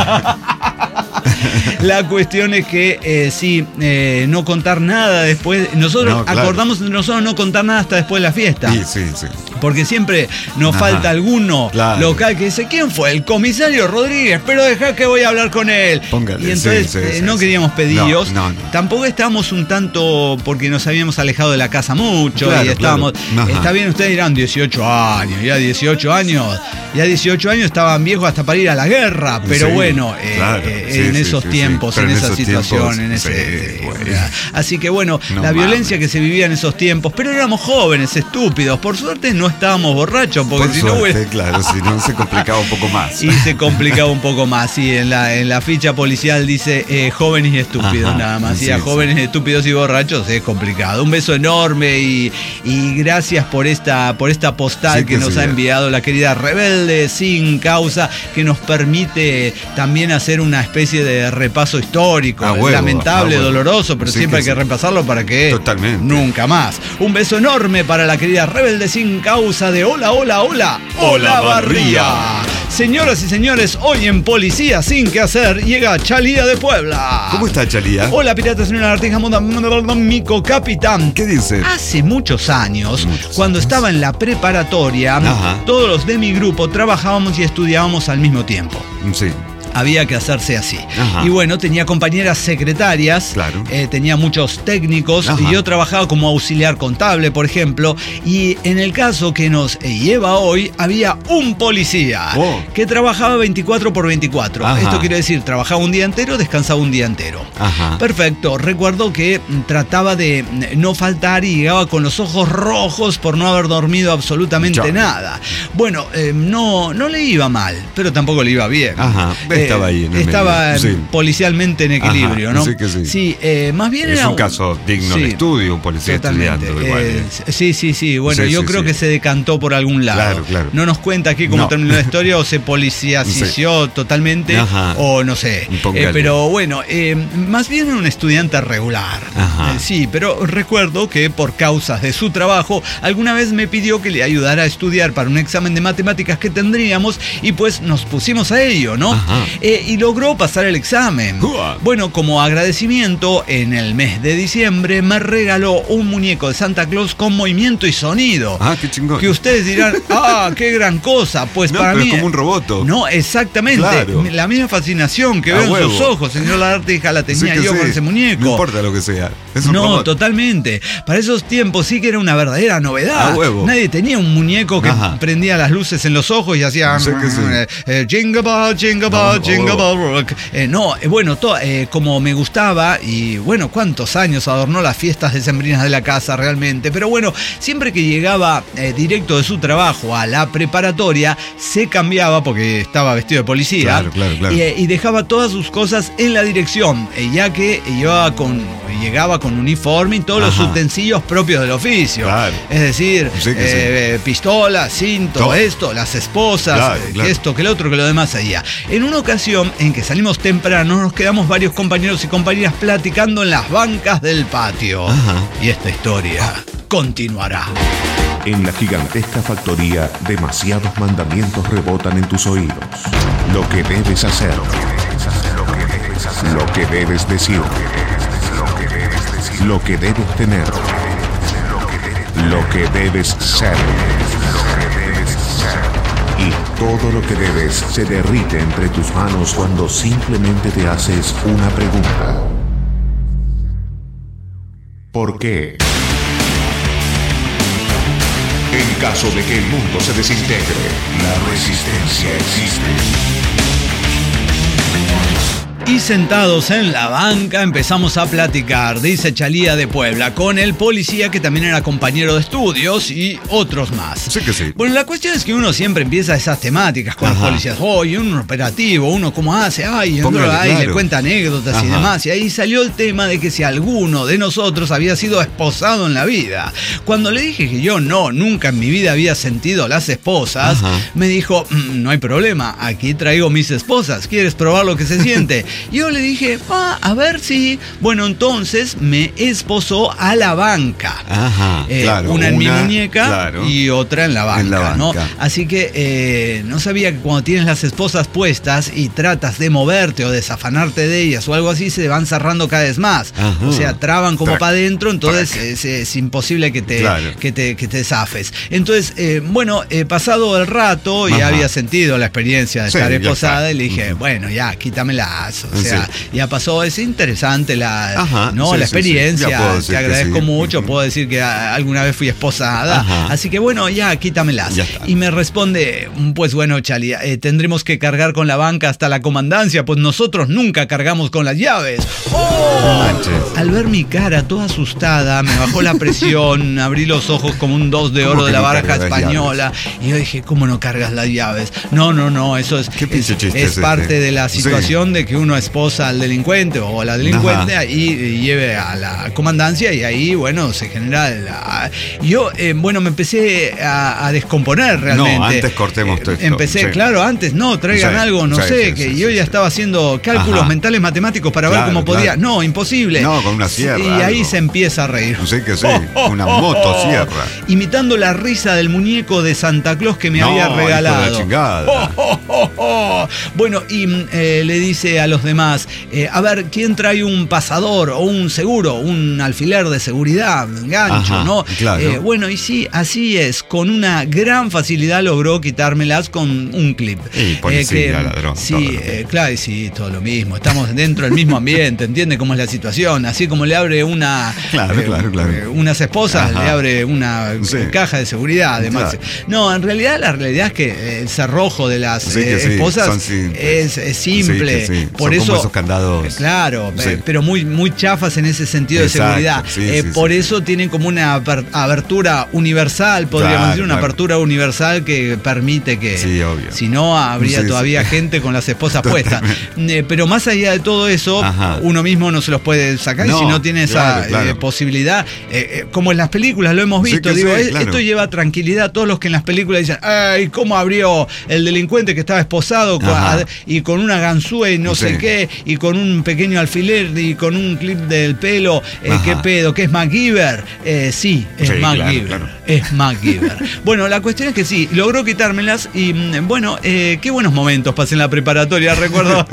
La cuestión es que eh, sí, eh, no contar nada después. Nosotros no, claro, acordamos nosotros no contar nada hasta después de la fiesta. Sí, sí, sí. Porque siempre nos Ajá. falta alguno Claro. local que dice, ¿quién fue? El comisario Rodríguez, pero deja que voy a hablar con él. Póngale, y entonces sí, sí, eh, sí, no sí. queríamos pedirlos. No, no, no. Tampoco estábamos un tanto, porque nos habíamos alejado de la casa mucho Claro, y estábamos... claro. Ajá. Está bien, ustedes dirán dieciocho años, ya dieciocho años, ya dieciocho años estaban viejos hasta para ir a la guerra, pero Sí, bueno, eh, claro, eh, sí, en sí, esos sí, tiempos, sí. en Pero en esa esos situación, tiempos, en ese... sí, eh, bueno. Así que bueno, No la mames. violencia que se vivía en esos tiempos, pero éramos jóvenes, estúpidos, por suerte no estábamos borrachos, porque Por si no... suerte, hubiera- claro, si no se complicaba un poco más. Y se complicaba un poco más, sí, en la, en la ficha policial dice eh, jóvenes y estúpidos, Ajá, nada más, y sí, a sí. jóvenes estúpidos y borrachos es complicado. Un beso enorme y, y gracias por esta, por esta postal Sí que que nos sí. ha enviado la querida Rebelde Sin Causa, que nos permite también hacer una especie de repaso histórico, A huevo, lamentable, a huevo. doloroso, pero Sí siempre que hay que sí. repasarlo para que Totalmente. nunca más. Un beso enorme para la querida Rebelde Sin Causa de Hola, Hola, Hola, Hola, Barría. Señoras y señores, hoy en Policía Sin Que Hacer llega Chalía de Puebla. ¿Cómo está, Chalía? Hola, piratas, señora Artija, mico capitán. ¿Qué dice? Hace muchos años, Muchos cuando años. estaba en la preparatoria, Ajá. todos los de mi grupo trabajábamos y estudiábamos al mismo tiempo. Sí. Había que hacerse así. Ajá. Y bueno, tenía compañeras secretarias, Claro. eh, tenía muchos técnicos, Ajá. y yo trabajaba como auxiliar contable, por ejemplo, y en el caso que nos lleva hoy, había un policía Oh. que trabajaba veinticuatro por veinticuatro. Ajá. Esto quiere decir, trabajaba un día entero, descansaba un día entero. Ajá. Perfecto, recuerdo que mm, trataba de mm, no faltar y llegaba con los ojos rojos por no haber dormido absolutamente Ya. nada. Bueno, eh, no, no le iba mal, pero tampoco le iba bien. Ajá, estaba ahí en el Estaba medio, sí. policialmente en equilibrio, Ajá, ¿no? sí que sí. eh, más bien Es era un caso digno de sí, estudio, un policía totalmente. estudiando igual. Eh, ¿eh? sí, sí, sí. Bueno, Sí, yo sí, creo sí. que se decantó por algún lado. Claro, claro. No nos cuenta aquí cómo No. terminó la historia o se policiació totalmente Ajá. o no sé. Póngale. Eh, pero bueno, eh, más bien era un estudiante regular. Ajá. Eh, sí, pero recuerdo que por causas de su trabajo alguna vez me pidió que le ayudara a estudiar para un examen de matemáticas que tendríamos y pues nos pusimos a ello, ¿no? Ajá. Eh, y logró pasar el examen. Uah. Bueno, como agradecimiento, en el mes de diciembre me regaló un muñeco de Santa Claus con movimiento y sonido. Ah, qué chingón. Que ustedes dirán, ah, qué gran cosa. Pues No, para pero mí. es como un roboto. No, exactamente. Claro. La misma fascinación que A veo en huevo. sus ojos, señor Lagartija, la Sí tenía que yo sí. con ese muñeco. No importa lo que sea. Es un No, robot. totalmente. Para esos tiempos sí que era una verdadera novedad. A huevo. Nadie tenía un muñeco que Ajá. prendía las luces en los ojos y hacía Sí que sí. eh, eh, jingle bell, jingle No, bell, jingle oh. bell rock. Eh, no, eh, bueno, to- eh, como me gustaba y bueno, cuántos años adornó las fiestas decembrinas de la casa realmente. Pero bueno, siempre que llegaba eh, directo de su trabajo a la preparatoria, se cambiaba porque estaba vestido de policía. Claro, claro, claro. Y, eh, y dejaba todas sus cosas en la dirección, eh, ya que llevaba con, llegaba con uniforme y todos Ajá. los utensilios propios del oficio. Claro. Es decir, Sí que eh, pistola, cinto, Todo. esto, las esposas, Claro, eh, claro. que esto, que lo otro, que lo demás allá. En una ocasión en que salimos temprano, nos quedamos varios compañeros y compañeras platicando en las bancas del patio. Ajá. Y esta historia continuará. En la gigantesca factoría, demasiados mandamientos rebotan en tus oídos. Lo que debes hacer, lo que debes decir, lo que debes tener, lo que debes ser. Y todo lo que debes se derrite entre tus manos cuando simplemente te haces una pregunta. ¿Por qué? En caso de que el mundo se desintegre, la resistencia existe. Y sentados en la banca empezamos a platicar, dice Chalía de Puebla, con el policía que también era compañero de estudios y otros más. Sí que sí. Bueno, la cuestión es que uno siempre empieza esas temáticas con Ajá. los policías. Oye, un operativo, uno cómo hace, ay, Póngale, ay, le claro. cuenta anécdotas y Ajá. demás. Y ahí salió el tema de que si alguno de nosotros había sido esposado en la vida. Cuando le dije que yo no, nunca en mi vida había sentido las esposas, Ajá. me dijo, "Mm, no hay problema, aquí traigo mis esposas, ¿quieres probar lo que se siente? Y yo le dije, ah, a ver si... Bueno, entonces me esposó a la banca. Ajá, eh, claro. Una en una, mi muñeca claro, y otra en la banca, en la banca. ¿no? Así que eh, no sabía que cuando tienes las esposas puestas y tratas de moverte o de zafanarte de ellas o algo así, se van cerrando cada vez más. Ajá. O sea, traban como Trac. para adentro, entonces es, es imposible que te, claro. que te, que te zafes. Entonces, eh, bueno, eh, pasado el rato, Ajá. ya había sentido la experiencia de Sí, estar ya esposada está. y le dije, Uh-huh. bueno, ya, quítamelas. O sea, Sí. ya pasó, es interesante la, Ajá, ¿no? sí, la sí, sí. experiencia. Ya puedo decir Te que agradezco sí. mucho, Uh-huh. puedo decir que a- alguna vez fui esposada. Ajá. Así que bueno, ya, quítamelas. Ya está. Y me responde, pues bueno, Chali, eh, tendremos que cargar con la banca hasta la comandancia, pues nosotros nunca cargamos con las llaves. ¡Oh! Manches. Al ver mi cara toda asustada, me bajó la presión, abrí los ojos como un dos de ¿Cómo oro que de la no baraja cargas las española. Y yo dije, ¿cómo no cargas las llaves? No, no, no, eso es, ¿Qué pinche es, chiste es es parte este? de la Sí. situación de que uno esposa al delincuente o a la delincuente Ajá. y, y lleve a la comandancia y ahí, bueno, se genera... La... Yo, eh, bueno, me empecé a, a descomponer realmente. No, antes cortemos todo esto. Empecé, Sí. claro, antes, no, traigan Sí, algo, no sí, sé, sí, que sí, yo sí, ya sí. estaba haciendo cálculos Ajá. mentales matemáticos para ver Claro, cómo podía... claro. No, imposible. No, con una sierra, Y ahí algo. se empieza a reír. Sí que sí, una motosierra. Imitando la risa del muñeco de Santa Claus que me No, había hijo de la regalado. chingada. Oh, oh, oh, oh. Bueno, y eh, le dice a los demás, eh, a ver, ¿quién trae un pasador o un seguro, un alfiler de seguridad, un gancho, Ajá, ¿no? claro. Eh, bueno, y sí, así es, con una gran facilidad logró quitármelas con un clip. Y policía, ladrón, Sí, todo lo eh, claro, y sí, todo lo mismo. Estamos dentro del mismo ambiente, ¿entiende cómo es la situación? Así como le abre una... Claro, eh, claro, claro. eh, unas esposas, Ajá. le abre una Sí. caja de seguridad, además. Claro. No, en realidad la realidad es que el cerrojo de las Sí que eh, sí, esposas son simples. es, es simple. Sí que sí, Por son eso, como esos candados. claro, Sí. eh, pero muy, muy chafas en ese sentido Exacto, de seguridad. sí, Eh, sí, por sí. eso tienen como una aper- abertura universal, podríamos Claro, decir, una claro. apertura universal que permite que, Sí, obvio. si no, habría Sí, sí. todavía gente con las esposas puestas. Totalmente. Eh, pero más allá de todo eso, Ajá. uno mismo no se los puede sacar No, y si no tiene esa claro, claro. eh, posibilidad, eh, eh, como en las películas lo hemos Sí visto, que digo, sí, es- claro. esto lleva tranquilidad a todos los que en las películas dicen, ay, ¿cómo abrió el delincuente que estaba esposado con- Ajá. ad- y con una ganzúa y no Sí. sé qué, y con un pequeño alfiler y con un clip del pelo, eh, Ajá. qué pedo, que es MacGyver? Eh, sí, es Sí, claro, MacGyver, claro. es MacGyver. Bueno, la cuestión es que sí, logró quitármelas y mm, bueno, eh, qué buenos momentos pasé en la preparatoria, recuerdo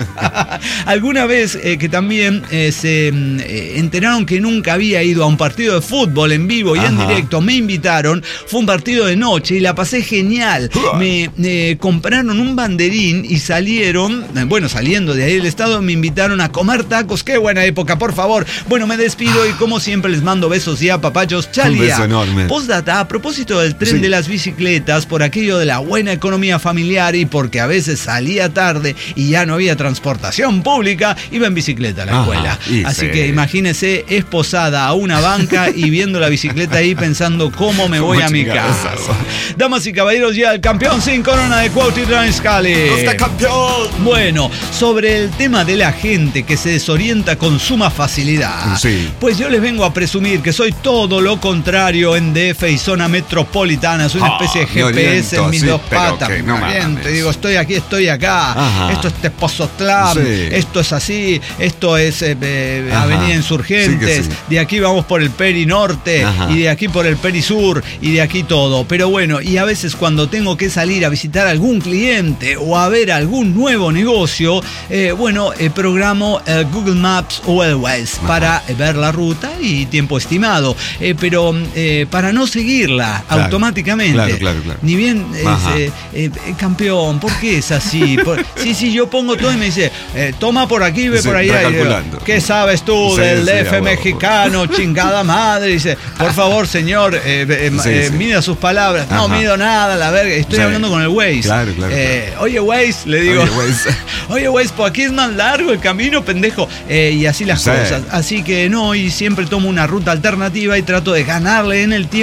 alguna vez eh, que también eh, se mm, eh, enteraron que nunca había ido a un partido de fútbol en vivo y en Ajá. directo, me invitaron, fue un partido de noche y la pasé genial, me eh, compraron un banderín y salieron, eh, bueno, saliendo de ahí del estado me invitaron a comer tacos, qué buena época, por favor. Bueno, me despido y como siempre les mando besos y apapachos. Chalia. Un beso enorme. Postdata, a propósito del tren Sí. de las bicicletas, por aquello de la buena economía familiar y porque a veces salía tarde y ya no había transportación pública, iba en bicicleta a la Ajá, escuela. y Así sí. que imagínese esposada a una banca y viendo la bicicleta ahí pensando cómo me voy ¿Cómo a mi chingados? casa. Damas y caballeros, ya el campeón sin corona de Cuautitlán Izcalli. ¡Costa campeón! Bueno, sobre el tema de la gente que se desorienta con suma facilidad, Sí. pues yo les vengo a presumir que soy todo lo contrario en D F y zona metropolitana. Soy una Ah, especie de me G P S oriento, en mis sí, dos pero patas. que no me oriento, mames. digo, estoy aquí, estoy acá. Ajá. Esto es Tepoztlán, Sí. esto es así, esto es eh, eh, Ajá. Avenida Insurgentes. Sí que sí. De aquí vamos por el Peri Norte Ajá. y de aquí por el Peri Sur y de aquí todo. Pero bueno, y a veces cuando tengo que salir a visitar a algún cliente o a ver algún nuevo negocio, eh, bueno, eh, programo eh, Google Maps o el Waze para eh, ver la ruta y tiempo estimado. Eh, pero eh, para no seguirla Claro. automáticamente. Claro, claro, claro. Ni bien es, Ajá. eh, eh, eh, campeón, ¿por qué es así? Por- sí, sí, yo pongo todo y me dice, eh, toma por aquí, ve Sí, por allá. Y digo, recalculando. ¿qué sabes tú Sí, del sí, D a F huevo. mexicano? Chingada madre. Dice, por favor, señor, eh, eh, Sí, eh, sí. mida sus palabras. No, Ajá. mido nada, la verga. Estoy Sí. hablando con el Waze. Claro, claro, Eh, Oye, Waze, le digo. Oye, Waze. Oye, Waze, por aquí es más largo el camino, pendejo. Eh, y así las Sí. cosas. Así que no, y siempre tomo una ruta alternativa y trato de ganarle en el tiempo a las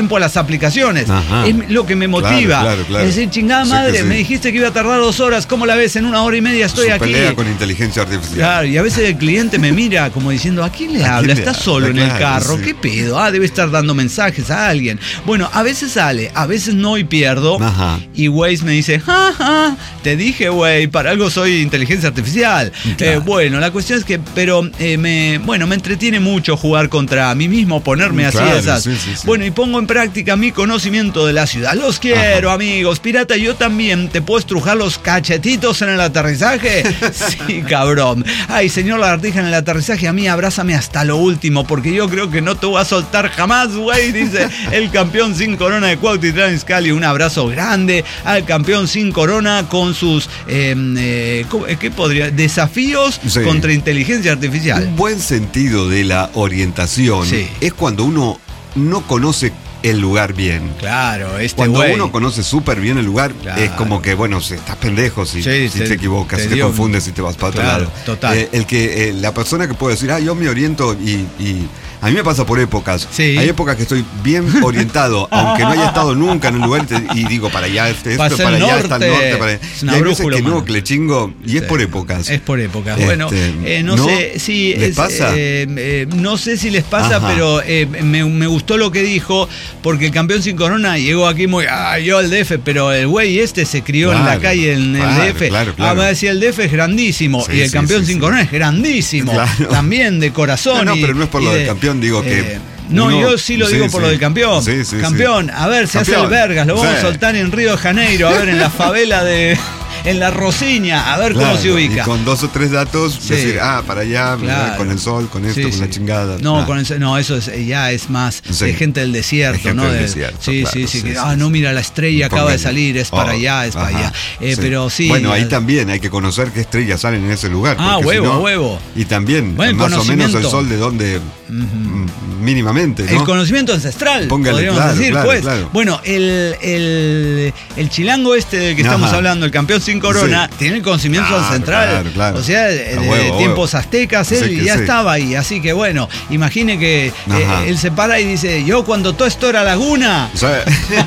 aplicaciones. Ajá. Es lo que me motiva. Claro, claro, claro. Es decir, chingada Sí madre, que sí. me dijiste que iba a tardar dos horas, ¿cómo la ves? En una hora y media estoy Su aquí. pelea con inteligencia artificial. Claro, y a veces el cliente me mira como diciendo, ¿a quién le ¿A habla? quién le Está habla? solo en el Claro, carro, sí. ¿qué pedo? Ah, debe estar dando mensajes a alguien. Bueno, a veces sale, a veces no y pierdo. Ajá. Y Waze me dice, ja, ja, te dije, güey, para algo soy inteligencia artificial. Claro. Eh, bueno, la cuestión es que, pero eh, me, bueno, me entretiene mucho jugar contra mí mismo, ponerme así Claro, esas. sí, sí, sí. Bueno, y pongo en práctica mi conocimiento de la ciudad. Los quiero, amigos. Pirata, yo también. ¿Te puedo estrujar los cachetitos en el aterrizaje? Sí, cabrón. Ay, señor Lagartija, en el aterrizaje a mí abrázame hasta lo último, porque yo creo que no te voy a soltar jamás, güey, dice el campeón sin corona de Cuautitlán Izcalli. Un abrazo grande al campeón sin corona con sus, eh, eh, ¿qué podría? Desafíos Sí. contra inteligencia artificial. Un buen sentido de la orientación Sí. es cuando uno no conoce el lugar bien. Claro, este Cuando güey. uno conoce súper bien el lugar, Claro. es como que, bueno, si estás pendejo, si, Sí, si te- te equivocas, te si te dio- confundes, si te vas para otro Claro, lado. total. Eh, el que, eh, la persona que puede decir, ah, yo me oriento y, y a mí me pasa por épocas. Sí. Hay épocas que estoy bien orientado, aunque no haya estado nunca en un lugar te- y digo, para allá, este, esto, Pasa el para allá está el norte. norte. Para... Es una y hay veces brújula que no, humana. que le chingo y es Sí. por épocas. Es por épocas. Este, Bueno, eh, no, ¿no? sé si ¿Les es, pasa? eh, eh, no sé si les pasa, Ajá. pero eh, me, me gustó lo que dijo, porque el campeón sin corona llegó aquí muy, ah, yo al D F, pero el güey este se crió en la Claro, calle en el claro, D F. claro, claro. Ah, me decía el D F es grandísimo Sí, y el sí, campeón sí, sin sí. corona es grandísimo. Claro. También de corazón. No, no, y- pero no es por y lo de- del campeón, digo que eh, No, uno- yo sí lo sí, digo por sí. lo del campeón. Sí, sí, sí. Campeón, a ver, se hace Campeón. el vergas, lo vamos Sí. a soltar en Río de Janeiro, a ver, en la favela de. En la Rosiña, a ver Claro, cómo se ubica. Y con dos o tres datos, Sí. decir, ah, para allá, Claro. con el sol, con esto, Sí, con sí. la chingada. No, Ah. con el, no, eso es, ya es más Sí. de gente del desierto, Es gente ¿no? del De- desierto, sí, claro, sí, sí, sí, que, sí, ah, sí. no, mira, la estrella acaba de Póngale. salir, es para Oh, allá, es para ajá, allá. Eh, sí. Pero sí. Bueno, ahí eh, también hay que conocer qué estrellas salen en ese lugar. Ah, porque huevo, si no- huevo. Y también, Bueno, el más o menos el conocimiento. sol de donde, mm, mínimamente, ¿no? El conocimiento ancestral, Póngale, podríamos claro, decir, claro, pues. claro. Bueno, el, el, el chilango este del que estamos Ajá. hablando, el campeón sin corona, Sí. tiene el conocimiento Claro, ancestral. claro, claro. O sea, de, A de huevo, a tiempos huevo. aztecas, Sí él que ya sí. estaba ahí. Así que bueno, imagine que eh, Ajá. él se para y dice, yo cuando todo esto era laguna. O sea,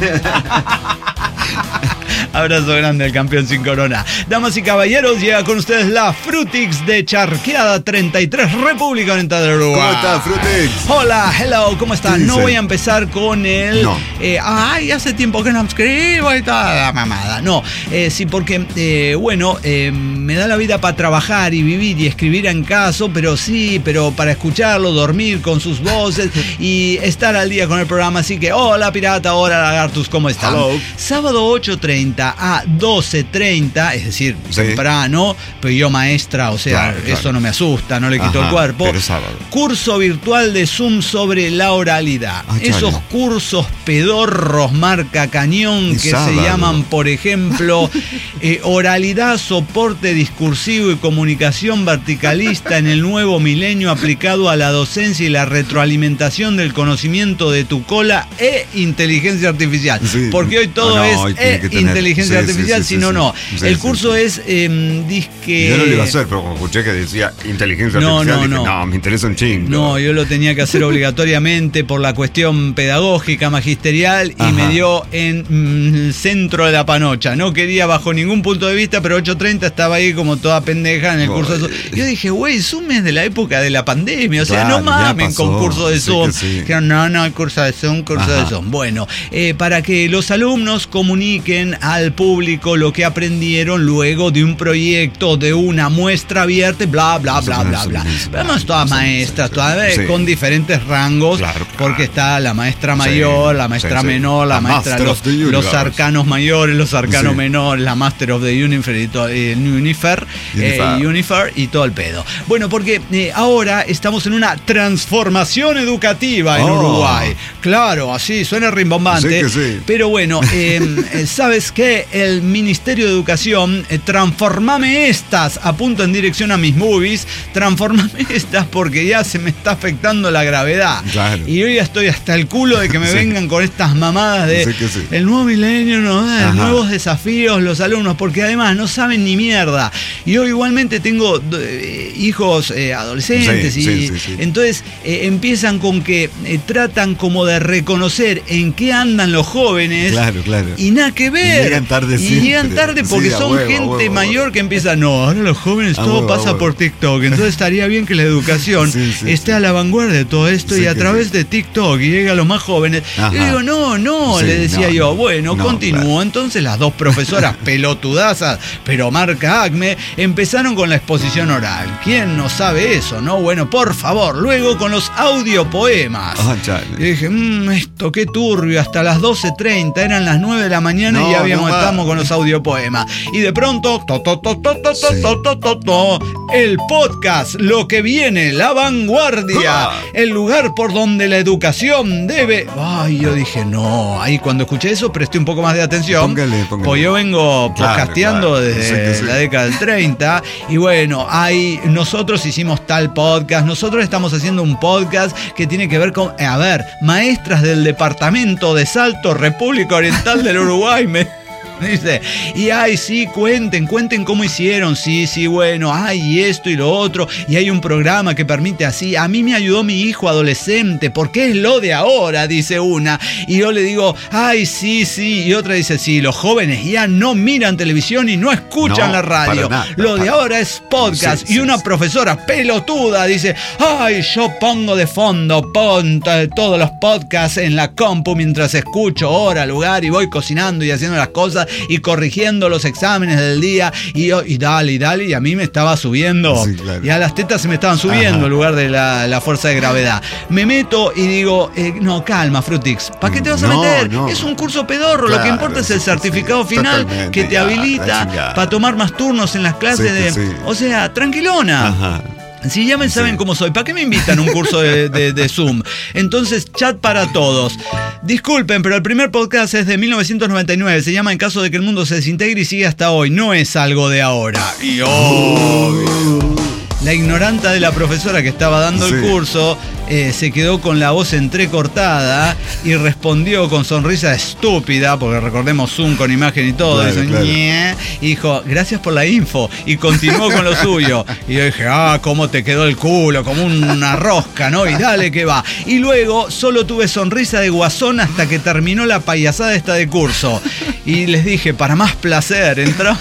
Abrazo grande al campeón sin corona. Damas y caballeros, llega con ustedes la Frutix de Charqueada treinta y tres, República Oriental del Uruguay. ¿cómo está, Frutix? Hola, hello, ¿cómo estás? ¿Qué No dice? voy a empezar con el... No. eh, ay, hace tiempo que no escribo y toda la mamada. No, eh, sí, porque, eh, bueno, eh, me da la vida para trabajar y vivir y escribir en caso, pero sí, pero para escucharlo, dormir con sus voces y estar al día con el programa. Así que, hola, pirata, hola, lagartus, ¿cómo están? Hello. Sábado ocho treinta a doce treinta, es decir, Sí. temprano, pero yo maestra, o sea, Claro, claro. eso no me asusta, no le quito Ajá, el cuerpo. pero es sábado. Curso virtual de Zoom sobre la oralidad. Ah, Esos chale. cursos pedorros marca cañón Y que sábado. se llaman, por ejemplo, eh, oralidad, soporte discursivo y comunicación verticalista en el nuevo milenio aplicado a la docencia y la retroalimentación del conocimiento de tu cola e inteligencia artificial. Sí. Porque hoy todo Ah, no, es hoy tiene e que tener- inteligencia sí, sí, artificial, sí, si sí, no, sí. no. Sí, el sí, curso sí. es eh, disque... Yo no lo iba a hacer, pero cuando escuché que decía inteligencia No, artificial, no, dije, no. no, me interesa un chingo. No, yo lo tenía que hacer obligatoriamente por la cuestión pedagógica, magisterial, y Ajá. me dio en mm, el centro de la panocha. No quería bajo ningún punto de vista, pero ocho treinta estaba ahí como toda pendeja en el Uy. curso de Zoom. Yo dije, güey, Zoom es de la época de la pandemia, o sea, Claro, no ya mamen pasó. con curso de Sí Zoom. que sí. Dijeron, no, no, el curso de Zoom, curso Ajá. de Zoom. Bueno, eh, para que los alumnos comuniquen al público lo que aprendieron luego de un proyecto, de una muestra abierta, bla, bla, Más o bla, menos, bla, más o bla. menos, Vemos todas más o menos, maestras, sí, todas eh, sí. con diferentes rangos, Claro, claro. porque está la maestra Sí, mayor, la maestra sí, sí. menor, la La maestra, Master los, of the los Universe. arcanos mayores, los arcanos Sí. menores, la Master of the Unifer y todo, eh, Unifer, eh, Unifer. Unifer y todo el pedo. Bueno, porque eh, ahora estamos en una transformación educativa en Oh. Uruguay. Claro, así suena rimbombante. Sí que sí. Pero bueno, eh, eh, ¿sabes qué? dice el Ministerio de Educación, eh, transformame estas, apunto en dirección a mis movies, transformame estas porque ya se me está afectando la gravedad. Claro. Y hoy ya estoy hasta el culo de que me sí. vengan con estas mamadas de sí sí. el nuevo milenio, ¿no? nuevos desafíos, los alumnos, porque además no saben ni mierda. Y yo igualmente tengo eh, hijos eh, adolescentes sí, y sí, sí, sí. entonces eh, empiezan con que eh, tratan como de reconocer en qué andan los jóvenes. Claro, claro. Y nada que ver. Y llegan tarde Y llegan tarde porque sí, son huevo, gente huevo, mayor huevo. que empieza, no, ahora los jóvenes a todo huevo, pasa por TikTok. Entonces estaría bien que la educación sí, sí, esté sí. a la vanguardia de todo esto sí, y a través sí. de TikTok y llegue a los más jóvenes. Ajá. Y digo, no, no, sí, le decía no, yo, bueno, no, continúo. Claro. Entonces las dos profesoras pelotudazas, pero marca Acme, empezaron con la exposición oral. ¿Quién no sabe eso, no? Bueno, por favor, luego con los audiopoemas. Oh, y dije, mmm, esto qué turbio, hasta las doce treinta, eran las nueve de la mañana no, y ya habíamos, no estamos con los audiopoemas. Y de pronto, to, to, to, to, to, sí. to, to, to, to, el podcast, lo que viene, la vanguardia, ah. el lugar por donde la educación debe... Ay, yo dije, no, ahí cuando escuché eso presté un poco más de atención. Póngale, póngale. Pues yo vengo claro, podcasteando claro. desde sí, sí. la década del treinta y bueno, ahí nosotros hicimos tal podcast, nosotros estamos haciendo un podcast que tiene que ver con, a ver, maestras del departamento de Salto, República Oriental del Uruguay, me... dice, y ay, sí, cuenten, cuenten cómo hicieron, sí, sí, bueno, ay, esto y lo otro, y hay un programa que permite así, a mí me ayudó mi hijo adolescente, porque es lo de ahora, dice una, y yo le digo, ay, sí, sí, y otra dice, sí, los jóvenes ya no miran televisión y no escuchan no, la radio, nada, lo de ahora es podcast, sí, y una sí, profesora pelotuda dice, ay, yo pongo de fondo, pon todos los podcasts en la compu mientras escucho hora, lugar, y voy cocinando y haciendo las cosas, y corrigiendo los exámenes del día y, yo, y dale y dale y a mí me estaba subiendo sí, claro. y a las tetas se me estaban subiendo Ajá. en lugar de la, la fuerza de gravedad. Me meto y digo, eh, no, calma, Frutix, ¿para qué te vas a no, meter? No. Es un curso pedorro, claro, lo que importa es el certificado sí, final que te habilita para tomar más turnos en las clases sí, de... Sí. O sea, tranquilona. Ajá. Si ya me saben sí. cómo soy, ¿para qué me invitan a un curso de, de, de Zoom? Entonces, chat para todos. Disculpen, pero el primer podcast es de mil novecientos noventa y nueve. Se llama En caso de que el mundo se desintegre y sigue hasta hoy. No es algo de ahora. Y obvio. La ignoranta de la profesora que estaba dando sí. el curso eh, se quedó con la voz entrecortada y respondió con sonrisa estúpida, porque recordemos Zoom con imagen y todo, claro, eso, claro. y dijo, gracias por la info, y continuó con lo suyo. Y yo dije, ah, cómo te quedó el culo, como una rosca, ¿no? Y dale que va. Y luego solo tuve sonrisa de guasón hasta que terminó la payasada esta de curso. Y les dije, para más placer, entró...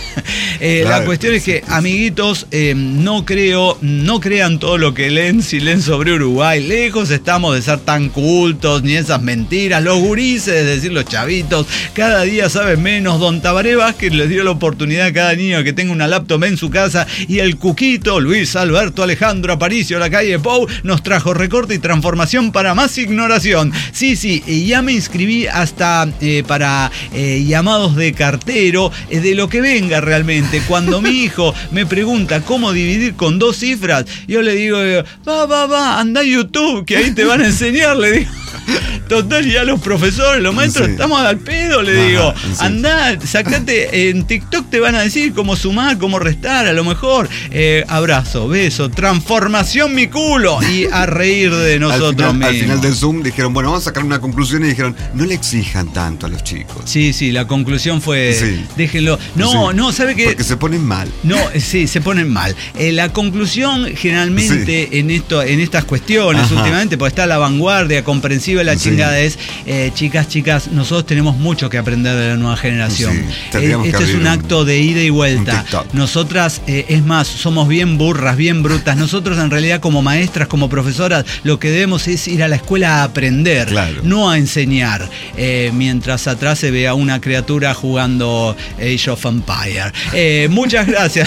Eh, claro, la cuestión es que, amiguitos, eh, no creo, no crean todo lo que leen si leen sobre Uruguay. Lejos estamos de ser tan cultos, ni esas mentiras. Los gurises, es decir, los chavitos, cada día saben menos. Don Tabaré Vázquez les dio la oportunidad a cada niño que tenga una laptop en su casa. Y el Cuquito, Luis Alberto Alejandro Aparicio, la calle Pou, nos trajo recorte y transformación para más ignoración. Sí, sí, y ya me inscribí hasta eh, para eh, llamados de cartero, eh, de lo que venga realmente. Cuando mi hijo me pregunta cómo dividir con dos cifras, yo le digo, va, va, va, anda a YouTube, que ahí te van a enseñar, le digo. Total, ya los profesores, los maestros, sí. estamos al pedo, le Ajá, digo. Sí. Andá, sacate, en TikTok te van a decir cómo sumar, cómo restar, a lo mejor. Eh, abrazo, beso, transformación mi culo. Y a reír de nosotros al final, mismos. Al final del Zoom dijeron, bueno, vamos a sacar una conclusión y dijeron, no le exijan tanto a los chicos. Sí, sí, la conclusión fue, sí. déjenlo. No, sí. no, ¿sabe qué? Porque se ponen mal. No, sí, se ponen mal. Eh, la conclusión generalmente sí. en esto, en estas cuestiones, Ajá. últimamente, porque está la vanguardia comprensiva la sí. chingada es, eh, chicas, chicas, nosotros tenemos mucho que aprender de la nueva generación. Sí, eh, este es un acto de ida y vuelta. Nosotras, eh, es más, somos bien burras, bien brutas. Nosotros en realidad como maestras, como profesoras, lo que debemos es ir a la escuela a aprender, claro. no a enseñar. Eh, mientras atrás se ve a una criatura jugando Age of Empire. Eh, muchas gracias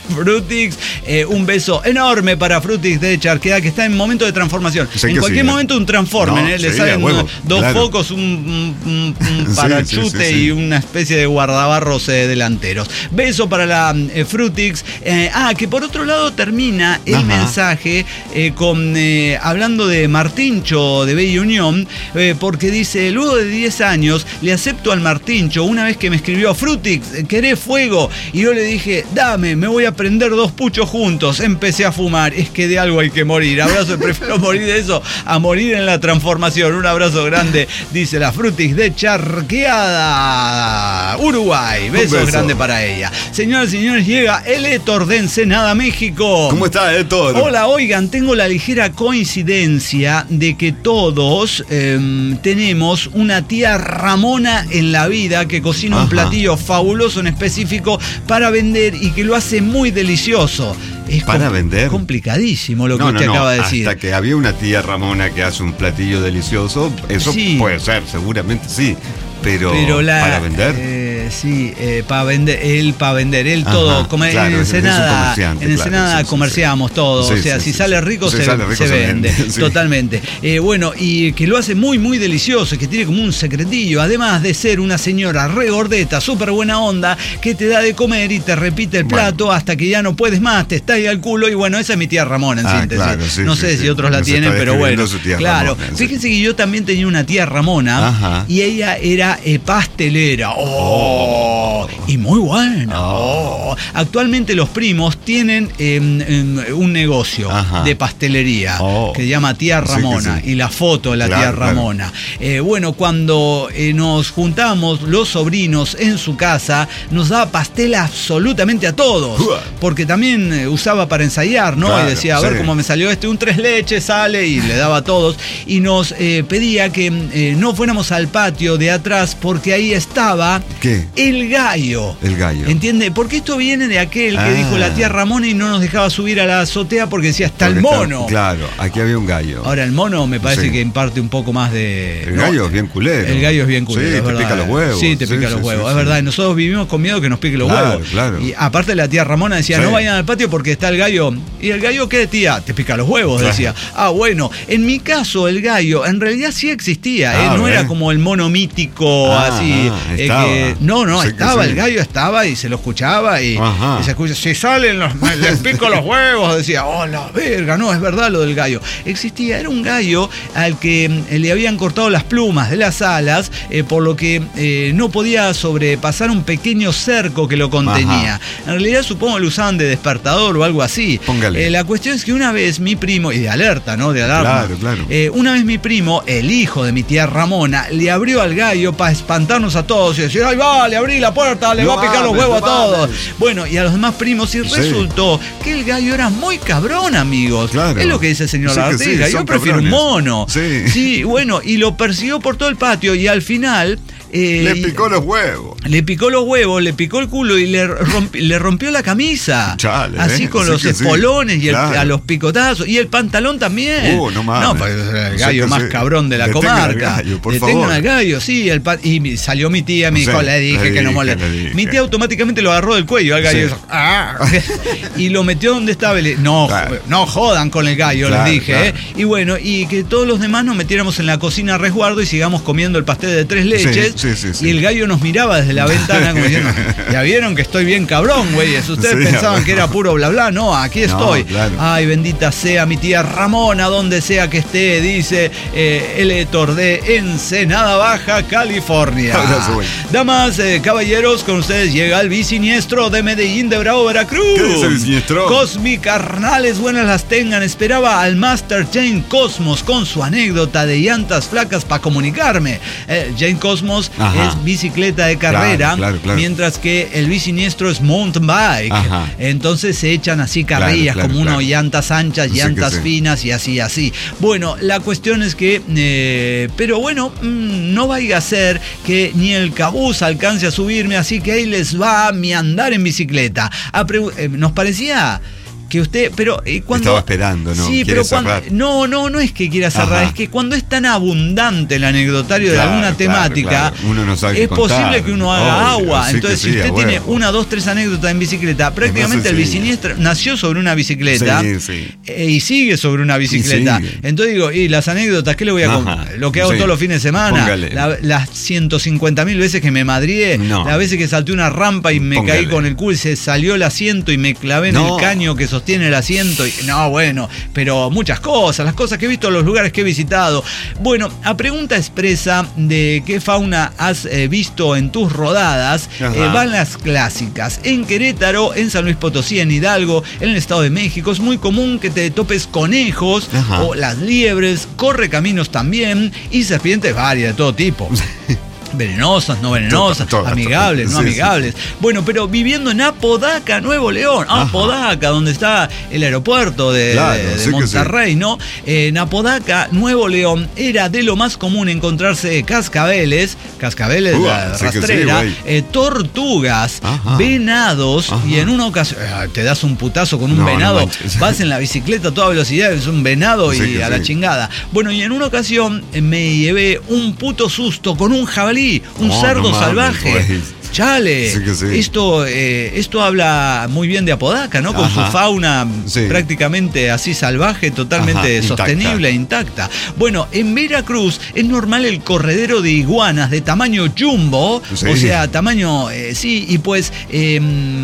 Frutix. Eh, un beso enorme para Frutix de Charqueada, que está en momento de transformación. Sé en cualquier sí, momento un transforme, no, ¿eh? Le sí, salen huevo, dos claro. focos, un, un, un parachute sí, sí, sí, sí. y una especie de guardabarros eh, delanteros. Beso para la eh, Frutix. Eh, ah, que por otro lado termina el Ajá. mensaje eh, con eh, hablando de Martincho de Bella Unión, eh, porque dice: luego de diez años le acepto al Martincho una vez que me escribió: Frutix, ¿querés fuego? Y yo le dije: dame, me voy a prender dos puchos juntos. Empecé a fumar. Es que de algo hay que morir. Abrazo, prefiero morir de eso a morir en la transformación. Un abrazo grande, dice la Frutix de Charqueada, Uruguay. Besos beso. grandes para ella. Señoras y señores, llega el Héctor de Ensenada, México. ¿Cómo está, Héctor? Hola, oigan, tengo la ligera coincidencia de que todos eh, tenemos una tía Ramona en la vida que cocina un Ajá. platillo fabuloso en específico para vender y que lo hace muy delicioso. Es ¿Para compl- vender? complicadísimo lo que No, usted no, no. acaba de decir. Hasta que había una tía Ramona que hace un platillo delicioso, eso Sí. puede ser, seguramente sí. Pero, Pero la, ¿para vender? Eh, sí, eh, para vender, él para vender, él Ajá, todo. Como claro, en es- es un Ensenada, comerciante, en Ensenada claro, sí, sí, comerciamos sí. todo. Sí, o sea, sí, si sí, sale sí. rico, Si se, sale rico, se se vende. vende, sí. Totalmente. Eh, bueno, y que lo hace muy, muy delicioso, que tiene como un secretillo. Además de ser una señora regordeta, súper buena onda, que te da de comer y te repite el Bueno. plato hasta que ya no puedes más, te está ahí al culo. Y bueno, esa es mi tía Ramona en Ah, síntesis. claro, sí, no sí, sé sí. si otros la Nos tienen, está pero bueno. describiendo su tía Claro. Ramona, sí. Fíjense que yo también tenía una tía Ramona. Ajá. Y ella era eh, pastelera. ¡Oh! Y muy buena. Oh. Actualmente los primos tienen eh, eh, un negocio Ajá. de pastelería Oh. que se llama Tía Sí que Ramona. sí. Y la foto de la Claro, tía claro. Ramona. Eh, bueno, cuando eh, nos juntamos los sobrinos en su casa, nos daba pastel absolutamente a todos. Uah. Porque también eh, usaba para ensayar, ¿no? Claro, y decía, a ver sí. cómo me salió este, un tres leches, sale, y le daba a todos. Y nos eh, pedía que eh, no fuéramos al patio de atrás porque ahí estaba ¿Qué? el gallo. El gallo. ¿Entiende? Porque esto viene de aquel que Ah. dijo la tía Ramona y no nos dejaba subir a la azotea porque decía, está el Porque está- mono. claro, aquí había un gallo. Ahora, el mono me parece Sí. que imparte un poco más de... El ¿no? gallo es bien culero. El gallo es bien culero, Sí, es te verdad. pica los huevos. Sí, te Sí, pica sí, los sí, huevos, sí. es verdad. Y nosotros vivimos con miedo que nos pique los Claro, huevos. claro. Y aparte la tía Ramona decía, Sí. no vayan al patio porque está el gallo. ¿Y el gallo qué, tía? Te pica los huevos, Claro. decía. Ah, bueno. En mi caso, el gallo en realidad sí existía, ¿eh? Ah, No ¿ves? era como el mono mítico, Ah, así. ah, eh, estaba. que- no, no, Sí que estaba, sí. el gallo estaba y se lo escuchaba y, Ajá. y se escucha, si salen los, les pico los huevos, decía, oh, la verga, no, es verdad lo del gallo. Existía, era un gallo al que eh, le habían cortado las plumas de las alas, eh, por lo que eh, no podía sobrepasar un pequeño cerco que lo contenía. Ajá. En realidad supongo que lo usaban de despertador o algo así. Póngale. Eh, la cuestión es que una vez mi primo, y de alerta, ¿no? De alarma. Claro, claro. Eh, una vez mi primo, el hijo de mi tía Ramona, le abrió al gallo para espantarnos a todos y decir, ay va, le abrí la puerta, le No va a picar los mames, huevos no a todos. mames. Bueno, y a los demás primos, y Sí. resultó que el gallo era muy cabrón, amigos. Claro. Es lo que dice el señor Sí que Artiga. sí, Yo son prefiero un cabrones. mono. Sí. Sí, bueno, y lo persiguió por todo el patio y al final... eh, Le picó los huevos. le picó los huevos, le picó el culo y le, rompi- le rompió la camisa. Chale, Así ¿eh? con Sí los que sí. espolones y el- Claro. a los picotazos. Y el pantalón también. Uh, no mames. No, pues el O sea gallo que más sí. cabrón de la Detengan al comarca. gallo, por Detengan favor. al gallo, sí. El pa- y mi- salió mi tía, me Sí, dijo, le dije le que no dije, moleste. le dije. Mi tía automáticamente lo agarró del cuello al gallo. Sí. Y, hizo, "Ah". Y lo metió donde estaba. Y le- no, Claro. no jodan con el gallo, Claro, les dije. claro. ¿eh? Y bueno, y que todos los demás nos metiéramos en la cocina a resguardo y sigamos comiendo el pastel de tres leches. sí, sí, sí. Y el gallo nos miraba desde la ventana como diciendo, ya vieron que estoy bien cabrón, güey. Ustedes Sí, pensaban bueno. que era puro bla bla, no, aquí estoy. claro. Ay, bendita sea mi tía Ramona, donde sea que esté, dice eh, el Héctor de Ensenada Baja, California. Abrazo, güey. Damas, eh, caballeros, con ustedes llega el bisiniestro de Medellín de Bravo, Veracruz. ¿Qué dice el bisiniestro? Cosmi, carnales, buenas las tengan. Esperaba al Master Jane Cosmos con su anécdota de llantas flacas para comunicarme. Eh, Jane Cosmos Ajá. es bicicleta de carrera, Claro, claro, claro. mientras que el bisiniestro es mountain bike. Ajá. Entonces se echan así carrillas, Claro, claro, como uno, claro. llantas anchas, Sí que llantas sí. finas y así, así. Bueno, la cuestión es que, eh, pero bueno, mmm, no vaya a ser que ni el cabuz alcance a subirme, así que ahí les va mi andar en bicicleta. A pre- eh, nos parecía que usted, pero eh, cuando... Estaba esperando, ¿no? Sí, pero cuando... No, no, no es que quiera cerrar, Ajá. es que cuando es tan abundante el anecdotario claro, de alguna temática, claro, claro. Uno no sabe qué es contar. Posible que uno haga Obvio, agua. sí Entonces, si usted sí, tiene bueno. una, dos, tres anécdotas en bicicleta, prácticamente el biciniestro nació sobre una bicicleta sí, sí. Eh, y sigue sobre una bicicleta. Entonces digo, y las anécdotas, ¿qué le voy a contar? Lo que hago sí. todos los fines de semana, la, las ciento cincuenta mil veces que me madrié, no. las veces que salté una rampa y me Póngale. caí con el culo y se salió el asiento y me clavé en no. el caño que sostiene el asiento. Y, no, bueno, pero muchas cosas, las cosas que he visto, los lugares que he visitado. Bueno, a pregunta expresa de qué fauna has eh, visto en tus rodadas, eh, van las clásicas. En Querétaro, en San Luis Potosí, en Hidalgo, en el Estado de México, es muy común que te topes conejos Ajá. o las liebres, correcaminos también y serpientes varias de todo tipo. Venenosas, no venenosas, todo, todo, amigables, todo. no sí, amigables. Sí. Bueno, pero viviendo en Apodaca, Nuevo León, Ajá. Apodaca, donde está el aeropuerto de, claro, de, de sí Monterrey, sí. ¿no? En Apodaca, Nuevo León, era de lo más común encontrarse cascabeles, cascabeles uh, la sí rastrera, sí, eh, tortugas, Ajá. venados, Ajá. y en una ocasión, eh, te das un putazo con un no, venado, no vas en la bicicleta a toda velocidad, es un venado sí, y a sí. la chingada. Bueno, y en una ocasión eh, me llevé un puto susto con un jabalí. Un oh, cerdo no salvaje. Mames, pues. Chale, sí sí. Esto, eh, esto habla muy bien de Apodaca, ¿no? Con Ajá. su fauna sí. prácticamente así salvaje, totalmente Ajá, sostenible e intacta. Bueno, en Veracruz es normal el corredero de iguanas de tamaño jumbo, sí. o sea, tamaño, eh, sí, y pues eh,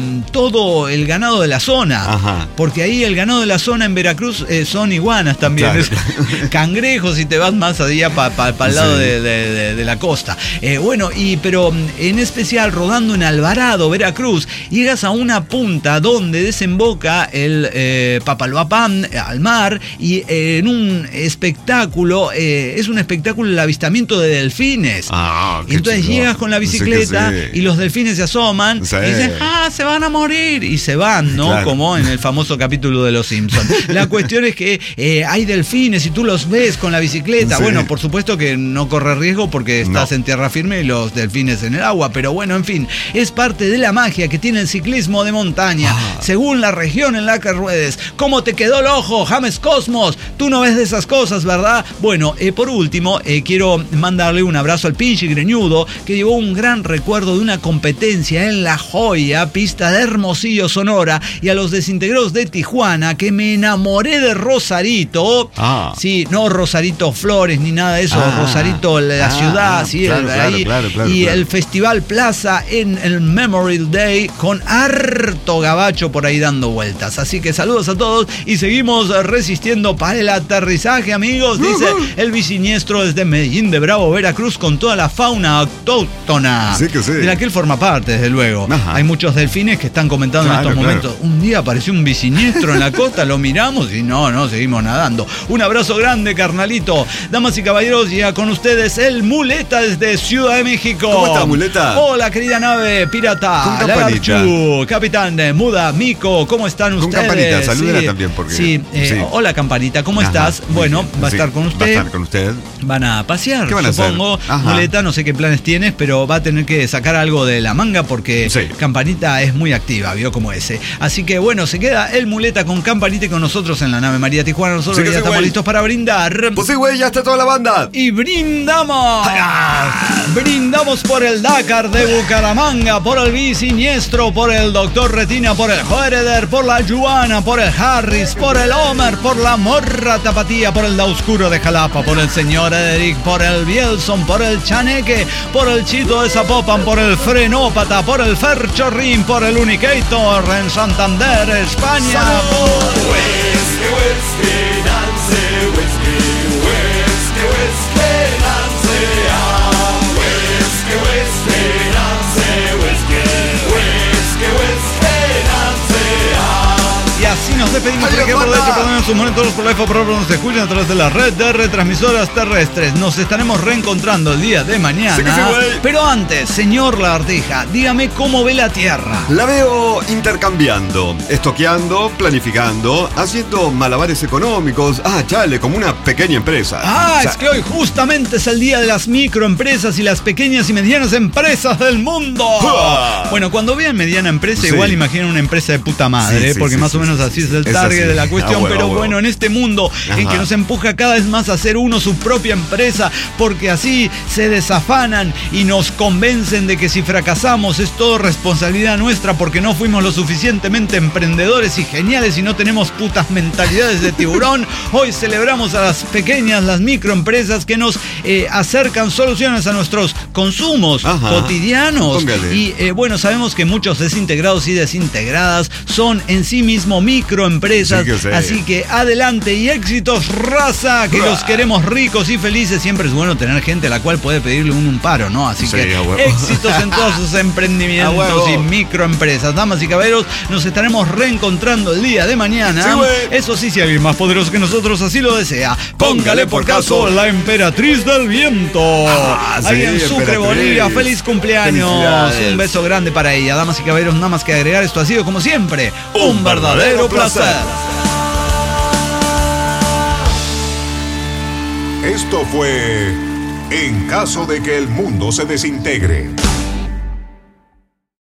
todo el ganado de la zona, Ajá. porque ahí el ganado de la zona en Veracruz eh, son iguanas también, claro. es, cangrejos y te vas más allá para pa, pa el lado sí. de, de, de, de la costa. Eh, bueno, y pero en especial rodando en Alvarado, Veracruz, llegas a una punta donde desemboca el eh, Papaloapán al mar y eh, en un espectáculo, eh, es un espectáculo el avistamiento de delfines. Ah, y entonces chido. llegas con la bicicleta sí sí. y los delfines se asoman sí. y dicen, ah, se van a morir y se van, ¿no? Claro. Como en el famoso capítulo de Los Simpsons. La cuestión es que eh, hay delfines y tú los ves con la bicicleta. Sí. Bueno, por supuesto que no corre riesgo porque estás no. en tierra firme y los delfines en el agua, pero bueno, en fin, es parte de la magia que tiene el ciclismo de montaña. Ah. Según la región en la que ruedes. ¿Cómo te quedó el ojo, James Cosmos? Tú no ves de esas cosas, ¿verdad? Bueno, eh, por último, eh, quiero mandarle un abrazo al pinche greñudo que llevó un gran recuerdo de una competencia en La Joya, pista de Hermosillo, Sonora, y a los desintegrados de Tijuana, que me enamoré de Rosarito. Ah. Sí, no Rosarito Flores ni nada de eso, ah. Rosarito, la ah. ciudad, sí, claro, el, ahí, claro, claro, y claro. el Festival Plaza en el Memorial Day con harto gabacho por ahí dando vueltas. Así que saludos a todos y seguimos resistiendo para el aterrizaje, amigos, dice uh-huh. el biciniestro desde Medellín de Bravo, Veracruz, con toda la fauna autóctona sí que sí. de la que él forma parte, desde luego. Ajá. Hay muchos delfines que están comentando claro, en estos momentos. Claro. Un día apareció un biciniestro en la costa, lo miramos y no, no, seguimos nadando. Un abrazo grande, carnalito. Damas y caballeros, ya con ustedes el Muleta desde Ciudad de México. ¿Cómo está, Muleta? Hola, querida nave pirata. Con campanita. Lagarchu, capitán Muda, Mico, ¿cómo están ustedes? Con campanita, salúdela sí, también porque... Sí, eh, sí. Hola, campanita, ¿cómo Ajá, estás? Bueno, bien. va a estar sí, con usted. Va a estar con usted. Van a pasear, ¿Qué van a supongo. Hacer? Muleta, no sé qué planes tienes, pero va a tener que sacar algo de la manga porque sí. Campanita es muy activa, vio como ese. Así que bueno, se queda el Muleta con Campanita y con nosotros en la nave María Tijuana. Nosotros sí, ya sí, estamos güey. listos para brindar. Pues sí, güey, ya está toda la banda. Y brindamos. ¡Ah! Brindamos por el Dakar de Bucaramanga, por el Biciniestro, por el Doctor Retina, por el Joereder, por la Yuana, por el Harris, por el Homer, por la Morra Tapatía, por el Da Oscuro de Jalapa, por el Señor Ederic, por el Bielson, por el Chaneque, por el Chito de Zapopan, por el Frenópata, por el Ferchorrín, por el Unicator en Santander, España. Y así nos despedimos. Porque por derecha, por medio, sus monitores por la F, por donde nos escuchan a través de la red de retransmisoras terrestres. Nos estaremos reencontrando el día de mañana. Sí que sí, güey. Pero antes, señor Lagartija, dígame cómo ve la Tierra. La veo intercambiando, estoqueando, planificando, haciendo malabares económicos. Ah, chale, como una pequeña empresa. Ah, O sea, es que hoy justamente es el día de las microempresas y las pequeñas y medianas empresas del mundo. ¡Uah! Bueno, cuando vean mediana empresa, Sí. igual imaginen una empresa de puta madre, Sí, ¿eh? sí, porque sí, más sí, o menos sí, así sí. es el Es target así. de la cuestión. Ah, bueno, pero bueno. bueno, en este mundo en Ajá. que nos empuja cada vez más a hacer uno su propia empresa, porque así se desafanan y nos convencen de que si fracasamos es todo responsabilidad nuestra porque no fuimos lo suficientemente emprendedores y geniales y no tenemos putas mentalidades de tiburón. Hoy celebramos a las pequeñas, las microempresas que nos eh, acercan soluciones a nuestros consumos Ajá. cotidianos. Póngale. Y eh, bueno, sabemos que muchos desintegrados y desintegradas son en sí mismo microempresas. Sí que sé. Así que adelante y éxitos, raza, que Uah. los queremos ricos y felices. Siempre es bueno tener gente a la cual puede pedirle un, un paro, ¿no? Así Sí, que a huevo. éxitos en todos sus A emprendimientos huevo. y microempresas. Damas y caballeros, nos estaremos reencontrando el día de mañana. Sí, güey. Eso sí, si alguien más poderoso que nosotros así lo desea. Póngale por caso la emperatriz del viento. Ah, sí, Ahí en Sucre, emperatriz. Bolivia. Feliz cumpleaños. Felicidades. Un beso grande para ella. Damas y caballeros, nada más que agregar. Esto ha sido, como siempre, un verdadero placer. Esto fue En caso de que el mundo se desintegre.